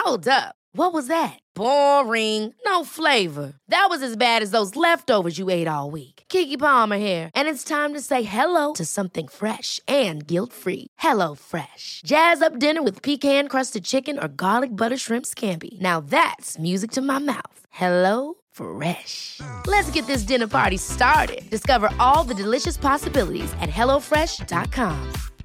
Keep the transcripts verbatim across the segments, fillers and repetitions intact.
Hold up. What was that? Boring. No flavor. That was as bad as those leftovers you ate all week. Keke Palmer here, and it's time to say hello to something fresh and guilt-free. Hello Fresh. Jazz up dinner with pecan-crusted chicken or garlic butter shrimp scampi. Now that's music to my mouth. Hello Fresh. Let's get this dinner party started. Discover all the delicious possibilities at hello fresh dot com.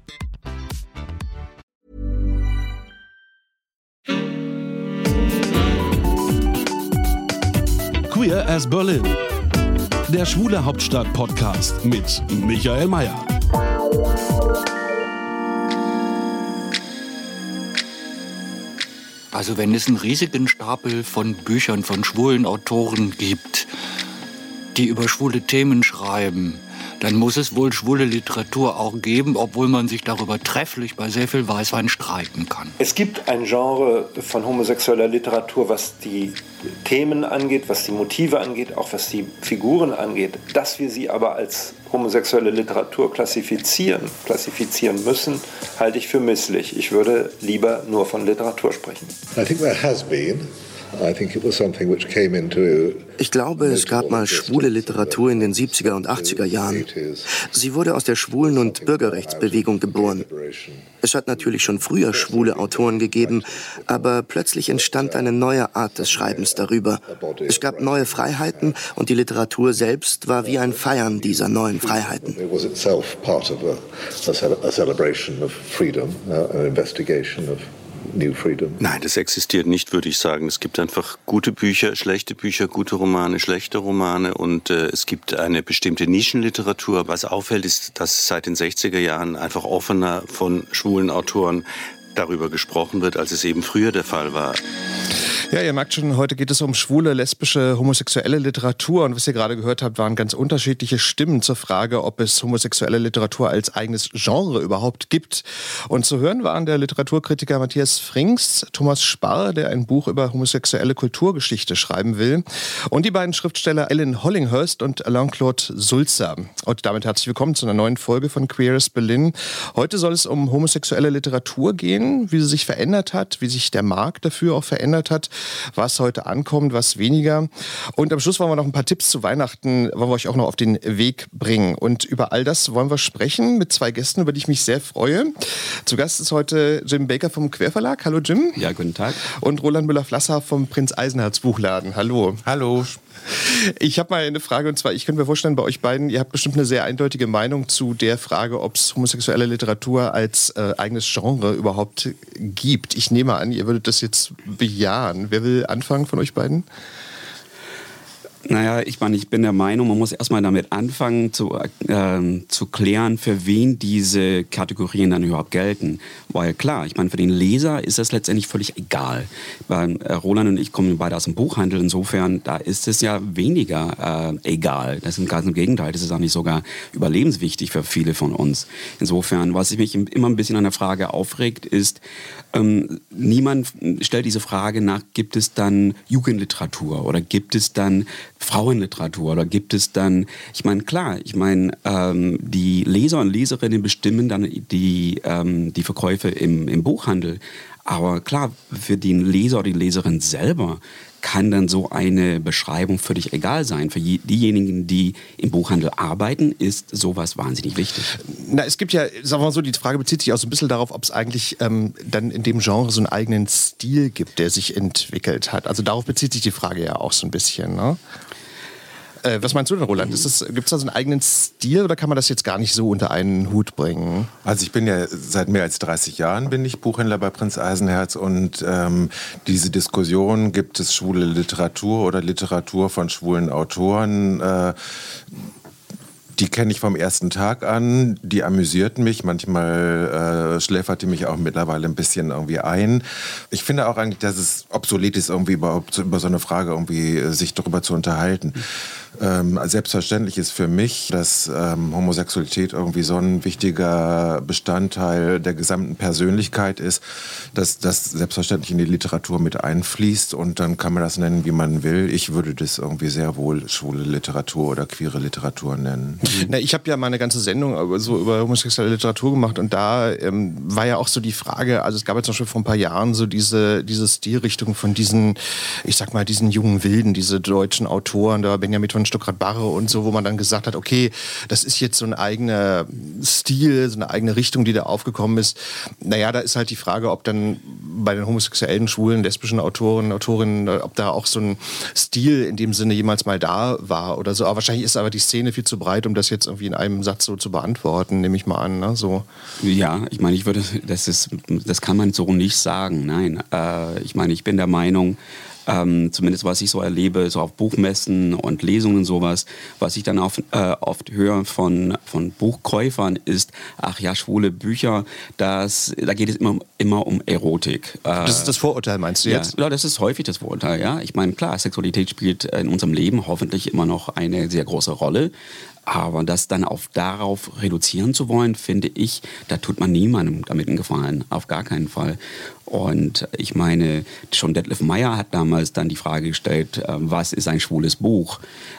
Queer as Berlin. Der Schwule Hauptstadt-Podcast mit Michael Mayer. Also wenn es einen riesigen Stapel von Büchern von schwulen Autoren gibt, die über schwule Themen schreiben, dann muss es wohl schwule Literatur auch geben, obwohl man sich darüber trefflich bei sehr viel Weißwein streiten kann. Es gibt ein Genre von homosexueller Literatur, was die Themen angeht, was die Motive angeht, auch was die Figuren angeht. Dass wir sie aber als homosexuelle Literatur klassifizieren, klassifizieren müssen, halte ich für misslich. Ich würde lieber nur von Literatur sprechen. I think there has been. I think it was something which came into Ich glaube, es gab mal schwule Literatur in den siebziger und achtziger Jahren. Sie wurde aus der Schwulen- und Bürgerrechtsbewegung geboren. Es hat natürlich schon früher schwule Autoren gegeben, aber plötzlich entstand eine neue Art des Schreibens darüber. Es gab neue Freiheiten und die Literatur selbst war wie ein Feiern dieser neuen Freiheiten. It was itself part of a, a celebration of freedom, an investigation of New Freedom. Nein, das existiert nicht, würde ich sagen. Es gibt einfach gute Bücher, schlechte Bücher, gute Romane, schlechte Romane und äh, es gibt eine bestimmte Nischenliteratur. Was auffällt, ist, dass seit den sechziger Jahren einfach offener von schwulen Autoren darüber gesprochen wird, als es eben früher der Fall war. Ja, ihr merkt schon, heute geht es um schwule, lesbische, homosexuelle Literatur. Und was ihr gerade gehört habt, waren ganz unterschiedliche Stimmen zur Frage, ob es homosexuelle Literatur als eigenes Genre überhaupt gibt. Und zu hören waren der Literaturkritiker Matthias Frings, Thomas Sparr, der ein Buch über homosexuelle Kulturgeschichte schreiben will, und die beiden Schriftsteller Ellen Hollinghurst und Alain-Claude Sulzer. Und damit herzlich willkommen zu einer neuen Folge von Queer as Berlin. Heute soll es um homosexuelle Literatur gehen, wie sie sich verändert hat, wie sich der Markt dafür auch verändert hat, was heute ankommt, was weniger. Und am Schluss wollen wir noch ein paar Tipps zu Weihnachten, wollen wir euch auch noch auf den Weg bringen. Und über all das wollen wir sprechen mit zwei Gästen, über die ich mich sehr freue. Zu Gast ist heute Jim Baker vom Querverlag. Hallo Jim. Ja, guten Tag. Und Roland Müller-Flasser vom Prinz Eisenherz Buchladen. Hallo. Hallo. Ich habe mal eine Frage, und zwar, ich könnte mir vorstellen, bei euch beiden, ihr habt bestimmt eine sehr eindeutige Meinung zu der Frage, ob es homosexuelle Literatur als äh, eigenes Genre überhaupt gibt. Ich nehme an, ihr würdet das jetzt bejahen. Wer will anfangen von euch beiden? Naja, ich meine, ich bin der Meinung, man muss erstmal damit anfangen zu, äh, zu klären, für wen diese Kategorien dann überhaupt gelten. Weil klar, ich meine, für den Leser ist das letztendlich völlig egal. Weil, äh, Roland und ich kommen beide aus dem Buchhandel, insofern, da ist es ja weniger äh, egal. Das ist ganz im Gegenteil, das ist eigentlich sogar überlebenswichtig für viele von uns. Insofern, was mich immer ein bisschen an der Frage aufregt, ist, ähm, niemand stellt diese Frage nach, gibt es dann Jugendliteratur oder gibt es dann Frauenliteratur oder gibt es dann, ich meine, klar, ich meine, ähm, die Leser und Leserinnen bestimmen dann die, ähm, die Verkäufe im, im Buchhandel. Aber klar, für den Leser oder die Leserin selber kann dann so eine Beschreibung völlig egal sein. Für je, diejenigen, die im Buchhandel arbeiten, ist sowas wahnsinnig wichtig. Na, es gibt ja, sagen wir mal so, die Frage bezieht sich auch so ein bisschen darauf, ob es eigentlich ähm, dann in dem Genre so einen eigenen Stil gibt, der sich entwickelt hat. Also darauf bezieht sich die Frage ja auch so ein bisschen, ne? Äh, was meinst du denn, Roland? Gibt es da so einen eigenen Stil oder kann man das jetzt gar nicht so unter einen Hut bringen? Also ich bin ja seit mehr als dreißig Jahren bin ich Buchhändler bei Prinz Eisenherz und ähm, diese Diskussion, gibt es schwule Literatur oder Literatur von schwulen Autoren, äh, die kenne ich vom ersten Tag an, die amüsierten mich, manchmal äh, schläferte mich auch mittlerweile ein bisschen irgendwie ein. Ich finde auch eigentlich, dass es obsolet ist, irgendwie überhaupt über so eine Frage irgendwie sich darüber zu unterhalten. ähm, selbstverständlich ist für mich, dass ähm, Homosexualität irgendwie so ein wichtiger Bestandteil der gesamten Persönlichkeit ist, dass das selbstverständlich in die Literatur mit einfließt und dann kann man das nennen, wie man will. Ich würde das irgendwie sehr wohl schwule Literatur oder queere Literatur nennen. Na, ich habe ja mal eine ganze Sendung so über homosexuelle Literatur gemacht und da ähm, war ja auch so die Frage, also es gab jetzt zum Beispiel vor ein paar Jahren so diese, diese Stilrichtung von diesen, ich sag mal, diesen jungen Wilden, diese deutschen Autoren, da Benjamin von Stuckrad-Barre und so, wo man dann gesagt hat, okay, das ist jetzt so ein eigener Stil, so eine eigene Richtung, die da aufgekommen ist. Naja, da ist halt die Frage, ob dann bei den homosexuellen, schwulen, lesbischen Autoren, Autorinnen, ob da auch so ein Stil in dem Sinne jemals mal da war oder so. Aber wahrscheinlich ist aber die Szene viel zu breit, um das jetzt irgendwie in einem Satz so zu beantworten, nehme ich mal an. Ne? So. Ja, ich meine, ich würde, das ist, das kann man so nicht sagen. Nein, äh, ich meine, ich bin der Meinung, Ähm, zumindest was ich so erlebe, so auf Buchmessen und Lesungen und sowas, was ich dann auch, äh, oft höre von, von Buchkäufern ist, ach ja, schwule Bücher, das, da geht es immer, immer um Erotik. Äh, das ist das Vorurteil, meinst du jetzt? Ja, ja, das ist häufig das Vorurteil, ja. Ich meine, klar, Sexualität spielt in unserem Leben hoffentlich immer noch eine sehr große Rolle. Aber das dann auf darauf reduzieren zu wollen, finde ich, da tut man niemandem damit einen Gefallen. Auf gar keinen Fall. Und ich meine, schon Detlef Meyer hat damals dann die Frage gestellt, was ist ein schwules Buch?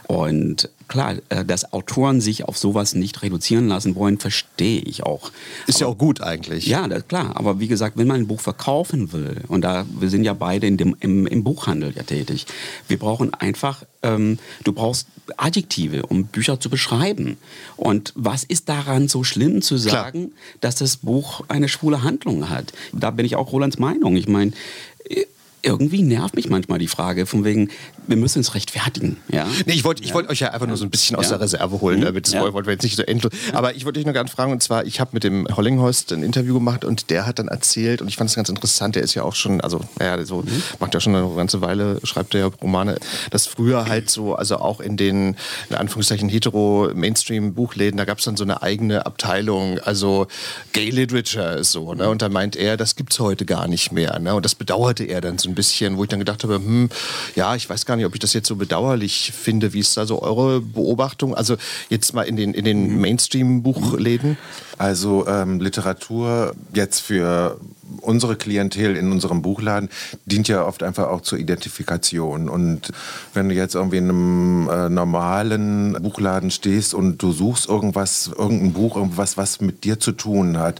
Und klar, dass Autoren sich auf sowas nicht reduzieren lassen wollen, verstehe ich auch. Ist aber, ja auch gut eigentlich. Ja, das, klar. Aber wie gesagt, wenn man ein Buch verkaufen will, und da wir sind ja beide in dem, im, im Buchhandel ja tätig, wir brauchen einfach, ähm, du brauchst Adjektive, um Bücher zu beschreiben. Und was ist daran so schlimm zu sagen, klar, dass das Buch eine schwule Handlung hat? Da bin ich auch Rolands Meinung. Ich meine, irgendwie nervt mich manchmal die Frage von wegen, wir müssen uns rechtfertigen. Ja? Nee, ich wollte ich ja. wollt euch ja einfach nur so ein bisschen aus ja. der Reserve holen, damit das ja. wollten wir jetzt nicht so endlos. Aber ich wollte euch noch gerne fragen, und zwar, ich habe mit dem Hollinghorst ein Interview gemacht und der hat dann erzählt, und ich fand es ganz interessant, der ist ja auch schon, also naja, so mhm. macht ja schon eine ganze Weile, schreibt er ja Romane, dass früher halt so, also auch in den, in Anführungszeichen, hetero-Mainstream-Buchläden, da gab es dann so eine eigene Abteilung, also Gay Literature ist so, ne? Und da meint er, das gibt's heute gar nicht mehr, ne? Und das bedauerte er dann so ein bisschen, wo ich dann gedacht habe, hm, ja, ich weiß gar nicht, ob ich das jetzt so bedauerlich finde. Wie ist da so eure Beobachtung? Also jetzt mal in den, in den Mainstream-Buchläden? Also ähm, Literatur jetzt für unsere Klientel in unserem Buchladen dient ja oft einfach auch zur Identifikation. Und wenn du jetzt irgendwie in einem äh, normalen Buchladen stehst und du suchst irgendwas, irgendein Buch, irgendwas, was mit dir zu tun hat,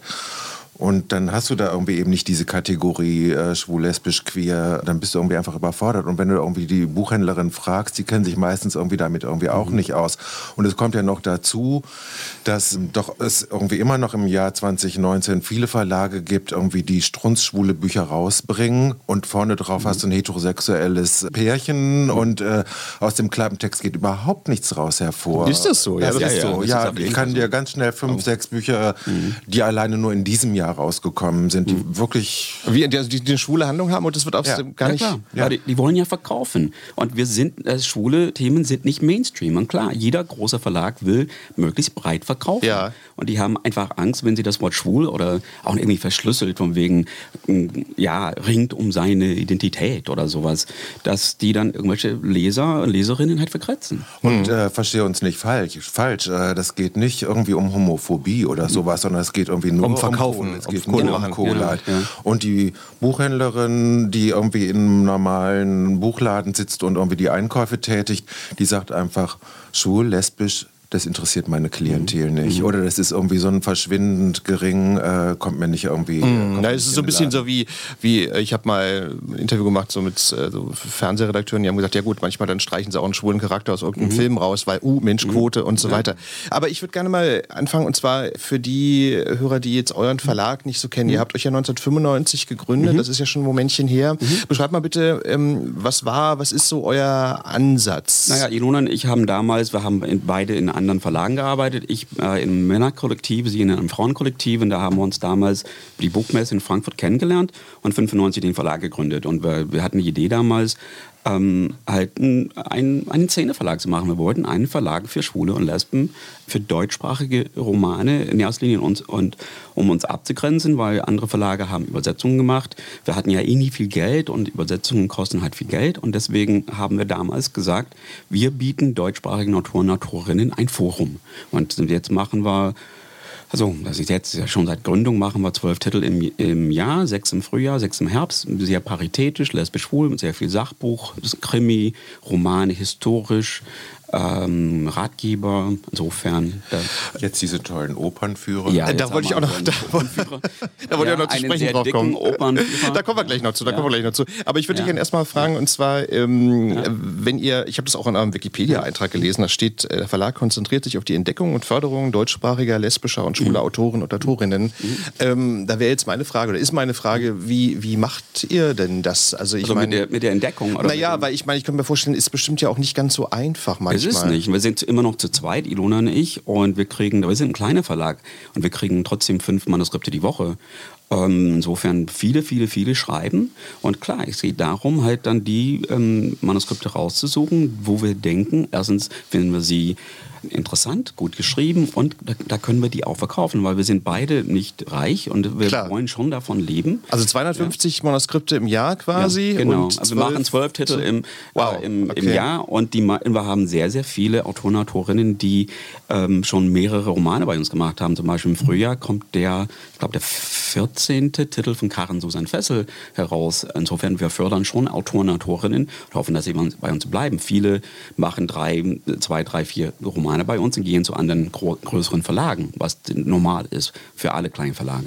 und dann hast du da irgendwie eben nicht diese Kategorie äh, schwul, lesbisch, queer, dann bist du irgendwie einfach überfordert. Und wenn du irgendwie die Buchhändlerin fragst, die kennen sich meistens irgendwie damit irgendwie auch mhm. nicht aus. Und es kommt ja noch dazu, dass doch es irgendwie immer noch im Jahr zwanzig neunzehn viele Verlage gibt, irgendwie die strunzschwule Bücher rausbringen und vorne drauf mhm. hast du ein heterosexuelles Pärchen mhm. und äh, aus dem Klappentext geht überhaupt nichts raus hervor. Ist das so? Das ja, ist ja, so. Ja, ja, ich kann dir ganz schnell fünf, oh. sechs Bücher, mhm. die alleine nur in diesem Jahr rausgekommen sind, die mhm. wirklich... Wie, die, die, die eine schwule Handlung haben und das wird auch ja. gar ja, nicht... Klar. Ja. Die, die wollen ja verkaufen. Und wir sind, äh, schwule Themen sind nicht Mainstream. Und klar, jeder große Verlag will möglichst breit verkaufen. Ja. Und die haben einfach Angst, wenn sie das Wort schwul oder auch irgendwie verschlüsselt von wegen, ja, ringt um seine Identität oder sowas, dass die dann irgendwelche Leser und Leserinnen halt verkratzen. Und äh, verstehe uns nicht falsch. falsch. Äh, das geht nicht irgendwie um Homophobie oder sowas, sondern es geht irgendwie nur um Verkaufen. Um es geht um nur um Kohle. Ja, ja. Und die Buchhändlerin, die irgendwie in einem normalen Buchladen sitzt und irgendwie die Einkäufe tätigt, die sagt einfach, schwul, lesbisch, das interessiert meine Klientel nicht. Mhm. Oder das ist irgendwie so ein verschwindend gering, äh, kommt mir nicht irgendwie... Mhm. Na, es ist so ein bisschen so wie, wie ich habe mal ein Interview gemacht so mit äh, so Fernsehredakteuren, die haben gesagt, ja gut, manchmal dann streichen sie auch einen schwulen Charakter aus irgendeinem mhm. Film raus, weil, uh, Menschquote mhm. und so ja. weiter. Aber ich würde gerne mal anfangen, und zwar für die Hörer, die jetzt euren Verlag nicht so kennen. Mhm. Ihr habt euch ja neunzehnhundertfünfundneunzig gegründet, mhm. das ist ja schon ein Momentchen her. Mhm. Beschreibt mal bitte, ähm, was war, was ist so euer Ansatz? Naja, Ilona und ich haben damals, wir haben in, beide in anderen Verlagen gearbeitet. Ich äh, im Männerkollektiv, sie in einem Frauenkollektiv. Und da haben wir uns damals die Buchmesse in Frankfurt kennengelernt und fünfundneunzig den Verlag gegründet. Und wir, wir hatten die Idee damals, ähm, halt ein, ein, einen Szeneverlag zu machen. Wir wollten einen Verlag für Schwule und Lesben, für deutschsprachige Romane in erster Linie uns, und um uns abzugrenzen, weil andere Verlage haben Übersetzungen gemacht. Wir hatten ja eh nie viel Geld und Übersetzungen kosten halt viel Geld und deswegen haben wir damals gesagt, wir bieten deutschsprachigen Autoren und Autorinnen ein Forum. Und jetzt machen wir Also, das ist jetzt ja schon seit Gründung, machen wir zwölf Titel im, im Jahr, sechs im Frühjahr, sechs im Herbst, sehr paritätisch, lesbisch schwul, mit sehr viel Sachbuch, Krimi, Romane, historisch, ähm, Ratgeber, insofern. Jetzt diese tollen Opernführer. Ja, da wollte ich auch noch, da, da wollte ich auch noch zu sprechen drauf kommen. Da kommen wir gleich noch zu, da ja. kommen wir gleich noch zu. Aber ich würde ja. dich gerne erstmal fragen, und zwar, ähm, ja. wenn ihr, ich habe das auch in eurem Wikipedia-Eintrag gelesen, da steht, der Verlag konzentriert sich auf die Entdeckung und Förderung deutschsprachiger, lesbischer und schwuler mhm. Autoren und Autorinnen. Mhm. Ähm, da wäre jetzt meine Frage, oder ist meine Frage, wie, wie macht ihr denn das? Also, ich also meine, mit, der, mit der Entdeckung? Oder naja, weil ich meine, ich kann mir vorstellen, ist bestimmt ja auch nicht ganz so einfach manchmal. Es ist nicht. Wir sind immer noch zu zweit, Ilona und ich, und wir kriegen, wir sind ein kleiner Verlag und wir kriegen trotzdem fünf Manuskripte die Woche. Ähm, insofern viele, viele, viele schreiben. Und klar, es geht darum, halt dann die ähm, Manuskripte rauszusuchen, wo wir denken, erstens finden wir sie interessant, gut geschrieben und da, da können wir die auch verkaufen, weil wir sind beide nicht reich und wir Klar. wollen schon davon leben. Also zweihundertfünfzig ja. Manuskripte im Jahr quasi? Ja, genau, und also wir machen zwölf Titel im, wow. äh, im, okay. im Jahr und die, wir haben sehr, sehr viele Autoren und Autorinnen, die ähm, schon mehrere Romane bei uns gemacht haben. Zum Beispiel im Frühjahr kommt der, ich glaube, der vierzehnte Titel von Karin Susan Fessel heraus. Insofern, wir fördern schon Autoren und Autorinnen und hoffen, dass sie bei uns bleiben. Viele machen drei, zwei, drei, vier Romane bei uns und gehen zu anderen gro- größeren Verlagen, was normal ist für alle kleinen Verlage.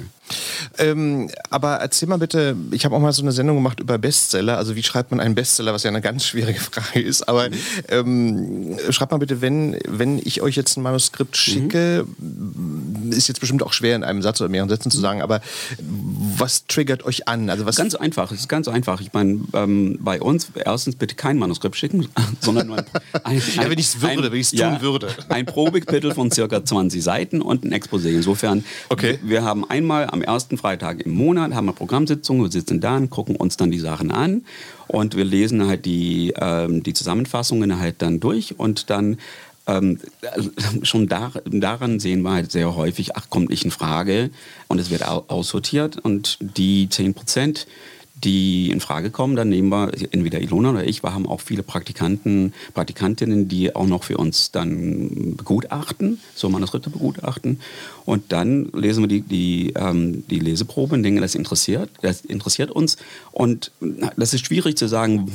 Ähm, aber erzähl mal bitte, ich habe auch mal so eine Sendung gemacht über Bestseller, also wie schreibt man einen Bestseller, was ja eine ganz schwierige Frage ist, aber ähm, schreibt mal bitte, wenn, wenn ich euch jetzt ein Manuskript schicke, mhm. ist jetzt bestimmt auch schwer in einem Satz oder mehreren Sätzen zu sagen, aber was triggert euch an? Also was ganz einfach, es ist ganz einfach. Ich meine, ähm, bei uns erstens bitte kein Manuskript schicken, sondern nur ein, ein, ein ja, wenn ich es würde, ein, wenn ich es tun ja, würde. Ein Probekapitel von circa zwanzig Seiten und ein Exposé. Insofern, okay. wir, wir haben einmal am ersten Freitag im Monat haben wir Programmsitzungen, wir sitzen da und gucken uns dann die Sachen an und wir lesen halt die, ähm, die Zusammenfassungen halt dann durch und dann ähm, schon da, daran sehen wir halt sehr häufig, ach, kommt nicht in Frage und es wird aussortiert und die zehn Prozent, die in Frage kommen, dann nehmen wir entweder Ilona oder ich, wir haben auch viele Praktikanten, Praktikantinnen, die auch noch für uns dann begutachten, so Manuskripte begutachten und dann lesen wir die, die, ähm, die Leseprobe und denken, das interessiert, das interessiert uns und das ist schwierig zu sagen,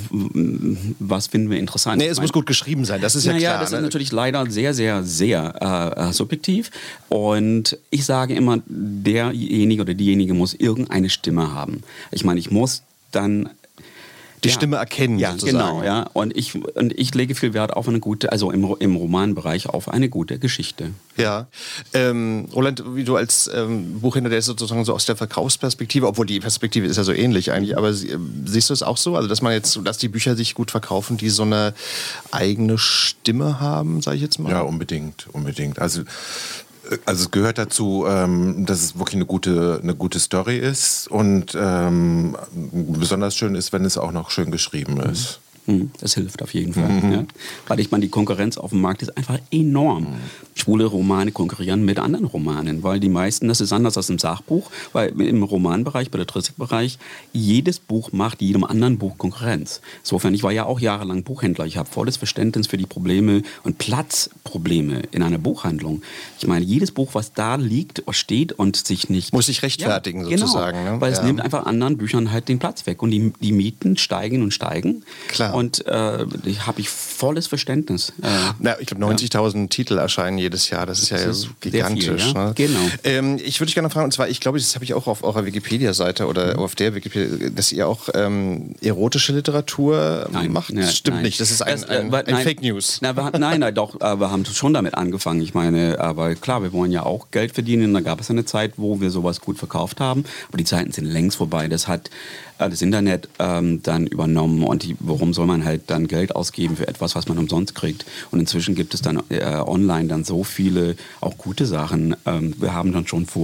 was finden wir interessant. Nee, es muss gut geschrieben sein, das ist ja naja, klar. Das ne? ist natürlich leider sehr, sehr, sehr äh, subjektiv und ich sage immer, derjenige oder diejenige muss irgendeine Stimme haben. Ich meine, ich muss dann die ja, Stimme erkennen, ja, sozusagen. Genau, ja. Und ich, und ich lege viel Wert auf eine gute, also im, im Romanbereich auf eine gute Geschichte. Ja. Ähm, Roland, wie du als ähm, Buchhändler, der ist sozusagen so aus der Verkaufsperspektive, obwohl die Perspektive ist ja so ähnlich eigentlich, aber sie, siehst du es auch so? Also, dass man jetzt, dass die Bücher sich gut verkaufen, die so eine eigene Stimme haben, sage ich jetzt mal? Ja, unbedingt, unbedingt. Also, Also es gehört dazu, ähm, dass es wirklich eine gute, eine gute Story ist und ähm, besonders schön ist, wenn es auch noch schön geschrieben ist. Das hilft auf jeden Fall. Mhm. Ja. Weil ich meine, die Konkurrenz auf dem Markt ist einfach enorm. Mhm. Schwule Romane konkurrieren mit anderen Romanen, weil die meisten, das ist anders als im Sachbuch, weil im Romanbereich, bei der Tristik-Bereich, jedes Buch macht jedem anderen Buch Konkurrenz. Insofern, ich war ja auch jahrelang Buchhändler. Ich habe volles Verständnis für die Probleme und Platzprobleme in einer Buchhandlung. Ich meine, jedes Buch, was da liegt, steht und sich nicht... Muss sich rechtfertigen, ja, sozusagen. Genau, ne? weil ja. es nimmt einfach anderen Büchern halt den Platz weg und die, die Mieten steigen und steigen. Klar. Und äh, da habe ich volles Verständnis. Äh, Na, ich glaube, neunzigtausend ja. Titel erscheinen jedes Jahr. Das ist ja das ist gigantisch. Viel, ja? Ne? Genau. Ähm, ich würde dich gerne fragen, und zwar, ich glaube, das habe ich auch auf eurer Wikipedia-Seite oder mhm. auf der Wikipedia, dass ihr auch ähm, erotische Literatur nein, macht. Nein, das stimmt nein. nicht. Das ist ein, das, äh, ein, nein, ein Fake News. Na, wir, nein, nein, doch. Äh, wir haben schon damit angefangen. Ich meine, aber klar, wir wollen ja auch Geld verdienen. Da gab es eine Zeit, wo wir sowas gut verkauft haben. Aber die Zeiten sind längst vorbei. Das hat das Internet ähm, dann übernommen und die, warum soll man halt dann Geld ausgeben für etwas, was man umsonst kriegt? Und inzwischen gibt es dann äh, online dann so viele auch gute Sachen. Ähm, wir haben dann schon vor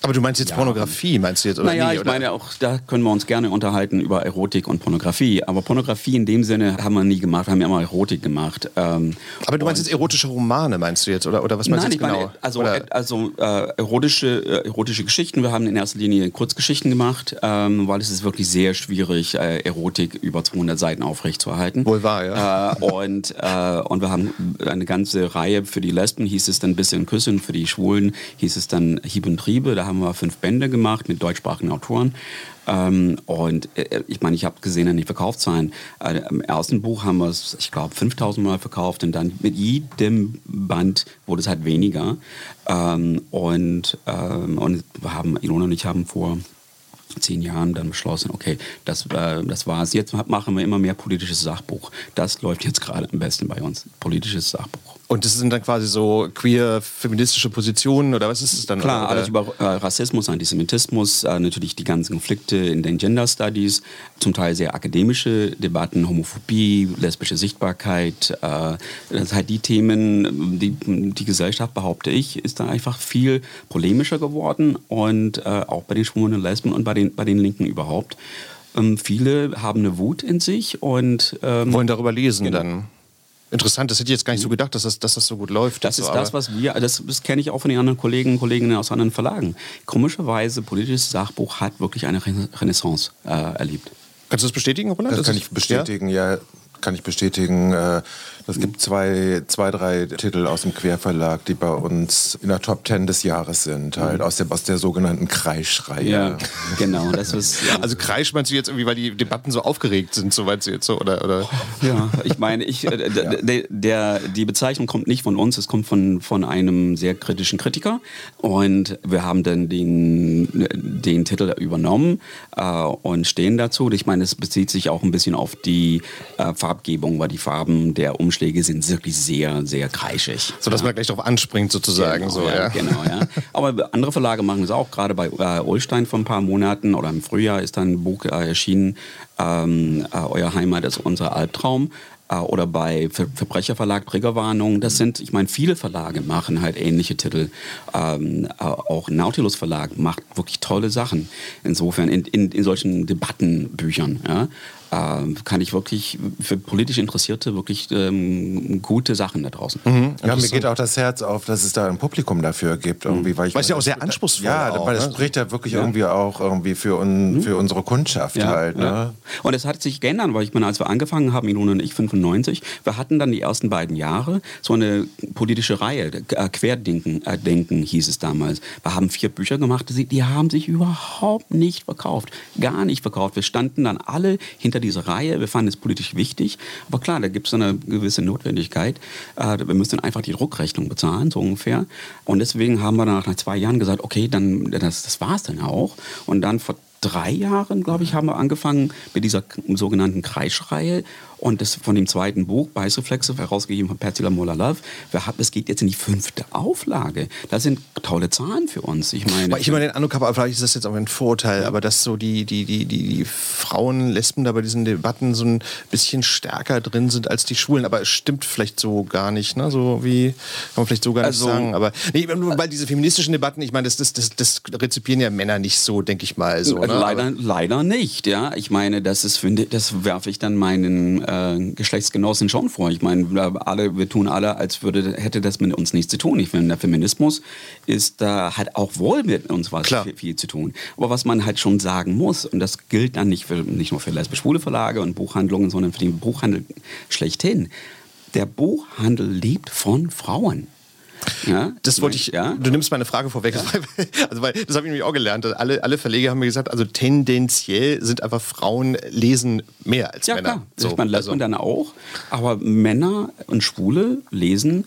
Aber du meinst jetzt ja. Pornografie, meinst du jetzt? Oder naja, nie, ich oder? meine auch, da können wir uns gerne unterhalten über Erotik und Pornografie. Aber Pornografie in dem Sinne haben wir nie gemacht, wir haben ja immer Erotik gemacht. Ähm, Aber du meinst jetzt erotische Romane, meinst du jetzt? Oder, oder was meinst nein, du jetzt ich genau? Meine, also oder? also äh, erotische, äh, erotische Geschichten. Wir haben in erster Linie Kurzgeschichten gemacht, ähm, weil es ist wirklich sehr schwierig, äh, Erotik über zweihundert Seiten aufrechtzuerhalten. Wohl wahr, ja. Äh, und, äh, und wir haben eine ganze Reihe, für die Lesben hieß es dann Bisschen Küssen, für die Schwulen hieß es dann Hieb und Triebe. Da haben wir fünf Bände gemacht mit deutschsprachigen Autoren. Ähm, und äh, ich meine, ich habe gesehen an den Verkaufszahlen, äh, im ersten Buch haben wir es, ich glaube, fünftausend Mal verkauft und dann mit jedem Band wurde es halt weniger. Ähm, und, ähm, und wir haben, Ilona und ich haben vor zehn Jahren dann beschlossen, okay, das, äh, das war's. Jetzt machen wir immer mehr politisches Sachbuch. Das läuft jetzt gerade am besten bei uns, politisches Sachbuch. Und das sind dann quasi so queer feministische Positionen oder was ist es dann? Klar, oder? alles über äh, Rassismus, Antisemitismus, äh, natürlich die ganzen Konflikte in den Gender Studies, zum Teil sehr akademische Debatten, Homophobie, lesbische Sichtbarkeit. Äh, das sind halt die Themen, die, die Gesellschaft, behaupte ich, ist da einfach viel polemischer geworden und äh, auch bei den Schwulen und Lesben und bei den, bei den Linken überhaupt. Ähm, viele haben eine Wut in sich und ähm, wollen darüber lesen genau. dann. Interessant, das hätte ich jetzt gar nicht so gedacht, dass das, dass das so gut läuft. Das so, ist das, was wir, das, das kenne ich auch von den anderen Kollegen und Kolleginnen aus anderen Verlagen. Komischerweise, politisches Sachbuch hat wirklich eine Renaissance äh, erlebt. Kannst du das bestätigen, Roland? Das, das kann ist, ich bestätigen, ja. ja. Kann ich bestätigen. Es gibt zwei, zwei, drei Titel aus dem Querverlag, die bei uns in der Top Ten des Jahres sind, halt aus der, aus der sogenannten Kreischreihe. Ja, genau. Das ist, ja. Also Kreisch meinst du jetzt irgendwie, weil die Debatten so aufgeregt sind, so meinst du jetzt so, oder? oder? Ja, ich meine, ich, äh, ja. der, der, die Bezeichnung kommt nicht von uns, es kommt von, von einem sehr kritischen Kritiker und wir haben dann den, den Titel übernommen äh, und stehen dazu. Ich meine, es bezieht sich auch ein bisschen auf die äh, Farbgebung, weil die Farben der Umschläge sind wirklich sehr, sehr kreischig. So, dass ja. man gleich darauf anspringt sozusagen. Genau, so, ja, ja. genau, ja. Aber andere Verlage machen es auch. Gerade bei äh, Ullstein vor ein paar Monaten oder im Frühjahr ist dann ein Buch äh, erschienen, ähm, äh, Euer Heimat ist unser Albtraum. Oder bei Ver Verbrecherverlag Triggerwarnung. Das sind, ich meine, viele Verlage machen halt ähnliche Titel. Ähm, auch Nautilus Verlag macht wirklich tolle Sachen. Insofern in, in, in solchen Debattenbüchern. Ja. äh, kann ich wirklich für politisch Interessierte wirklich ähm, gute Sachen da draußen. Mhm. Ja, mir geht auch das Herz auf, dass es da ein Publikum dafür gibt. Irgendwie, weil ich weil es ja auch sehr anspruchsvoll ist. Ja, auch, weil es ne? spricht ja wirklich Ja. irgendwie auch irgendwie für, un, Mhm. für unsere Kundschaft Ja, halt. Ne? ja. Und es hat sich geändert, weil ich meine, als wir angefangen haben, Ilona und ich, fünfundneunzig, wir hatten dann die ersten beiden Jahre so eine politische Reihe, äh, Querdenken äh, Denken hieß es damals. Wir haben vier Bücher gemacht, die, die haben sich überhaupt nicht verkauft, gar nicht verkauft. Wir standen dann alle hinter dieser Reihe, wir fanden es politisch wichtig, aber klar, da gibt es eine gewisse Notwendigkeit. Äh, wir müssen einfach die Druckrechnung bezahlen, so ungefähr. Und deswegen haben wir dann nach zwei Jahren gesagt, okay, dann das, das war es dann auch. Und dann vor drei Jahren, glaube ich, haben wir angefangen mit dieser sogenannten Kreischreihe und das von dem zweiten Buch, Beißreflexe, herausgegeben von Petzela Mola Love. Es geht jetzt in die fünfte Auflage. Das sind tolle Zahlen für uns. Ich meine, ich immer den Eindruck habe, vielleicht ist das jetzt auch ein Vorurteil, aber dass so die, die, die, die, die Frauen, Lesben da bei diesen Debatten so ein bisschen stärker drin sind als die Schwulen. Aber es stimmt vielleicht so gar nicht, ne? So wie, kann man vielleicht so gar nicht Also, sagen. Aber nee, nur weil diese feministischen Debatten, ich meine, das, das, das, das rezipieren ja Männer nicht so, denke ich mal. So, ne? Leider, aber leider nicht, ja. Ich meine, das ist, finde, das werfe ich dann meinen äh, Geschlechtsgenossen schon vor. Ich meine, alle, wir tun alle, als würde, hätte das mit uns nichts zu tun. Ich finde, der Feminismus ist da äh, hat auch wohl mit uns was viel, viel zu tun. Aber was man halt schon sagen muss, und das gilt dann nicht, für, nicht nur für lesbisch-schwule Verlage und Buchhandlungen, sondern für den Buchhandel schlechthin. Der Buchhandel lebt von Frauen. Ja, das wollte ich, ja. Du nimmst meine Frage vorweg, ja. Also, weil, das habe ich nämlich auch gelernt. Alle, alle Verleger haben mir gesagt, also tendenziell sind einfach Frauen lesen mehr als ja, Männer. Klar. So, man lässt also. man dann auch, aber Männer und Schwule lesen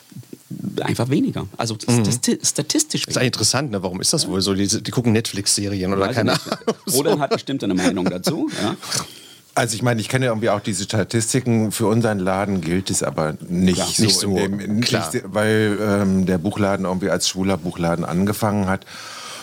einfach weniger. Also Mhm. statistisch Das ist eigentlich interessant, ne? Warum ist das wohl so? Die, die gucken Netflix-Serien oder Weiß keine ich nicht. Ahnung. Roland hat bestimmt eine Meinung dazu. Ja. Also ich meine, ich kenne irgendwie auch diese Statistiken. Für unseren Laden gilt es aber nicht Klar, so, nicht so, in dem, klar. nicht, weil ähm, der Buchladen irgendwie als schwuler Buchladen angefangen hat.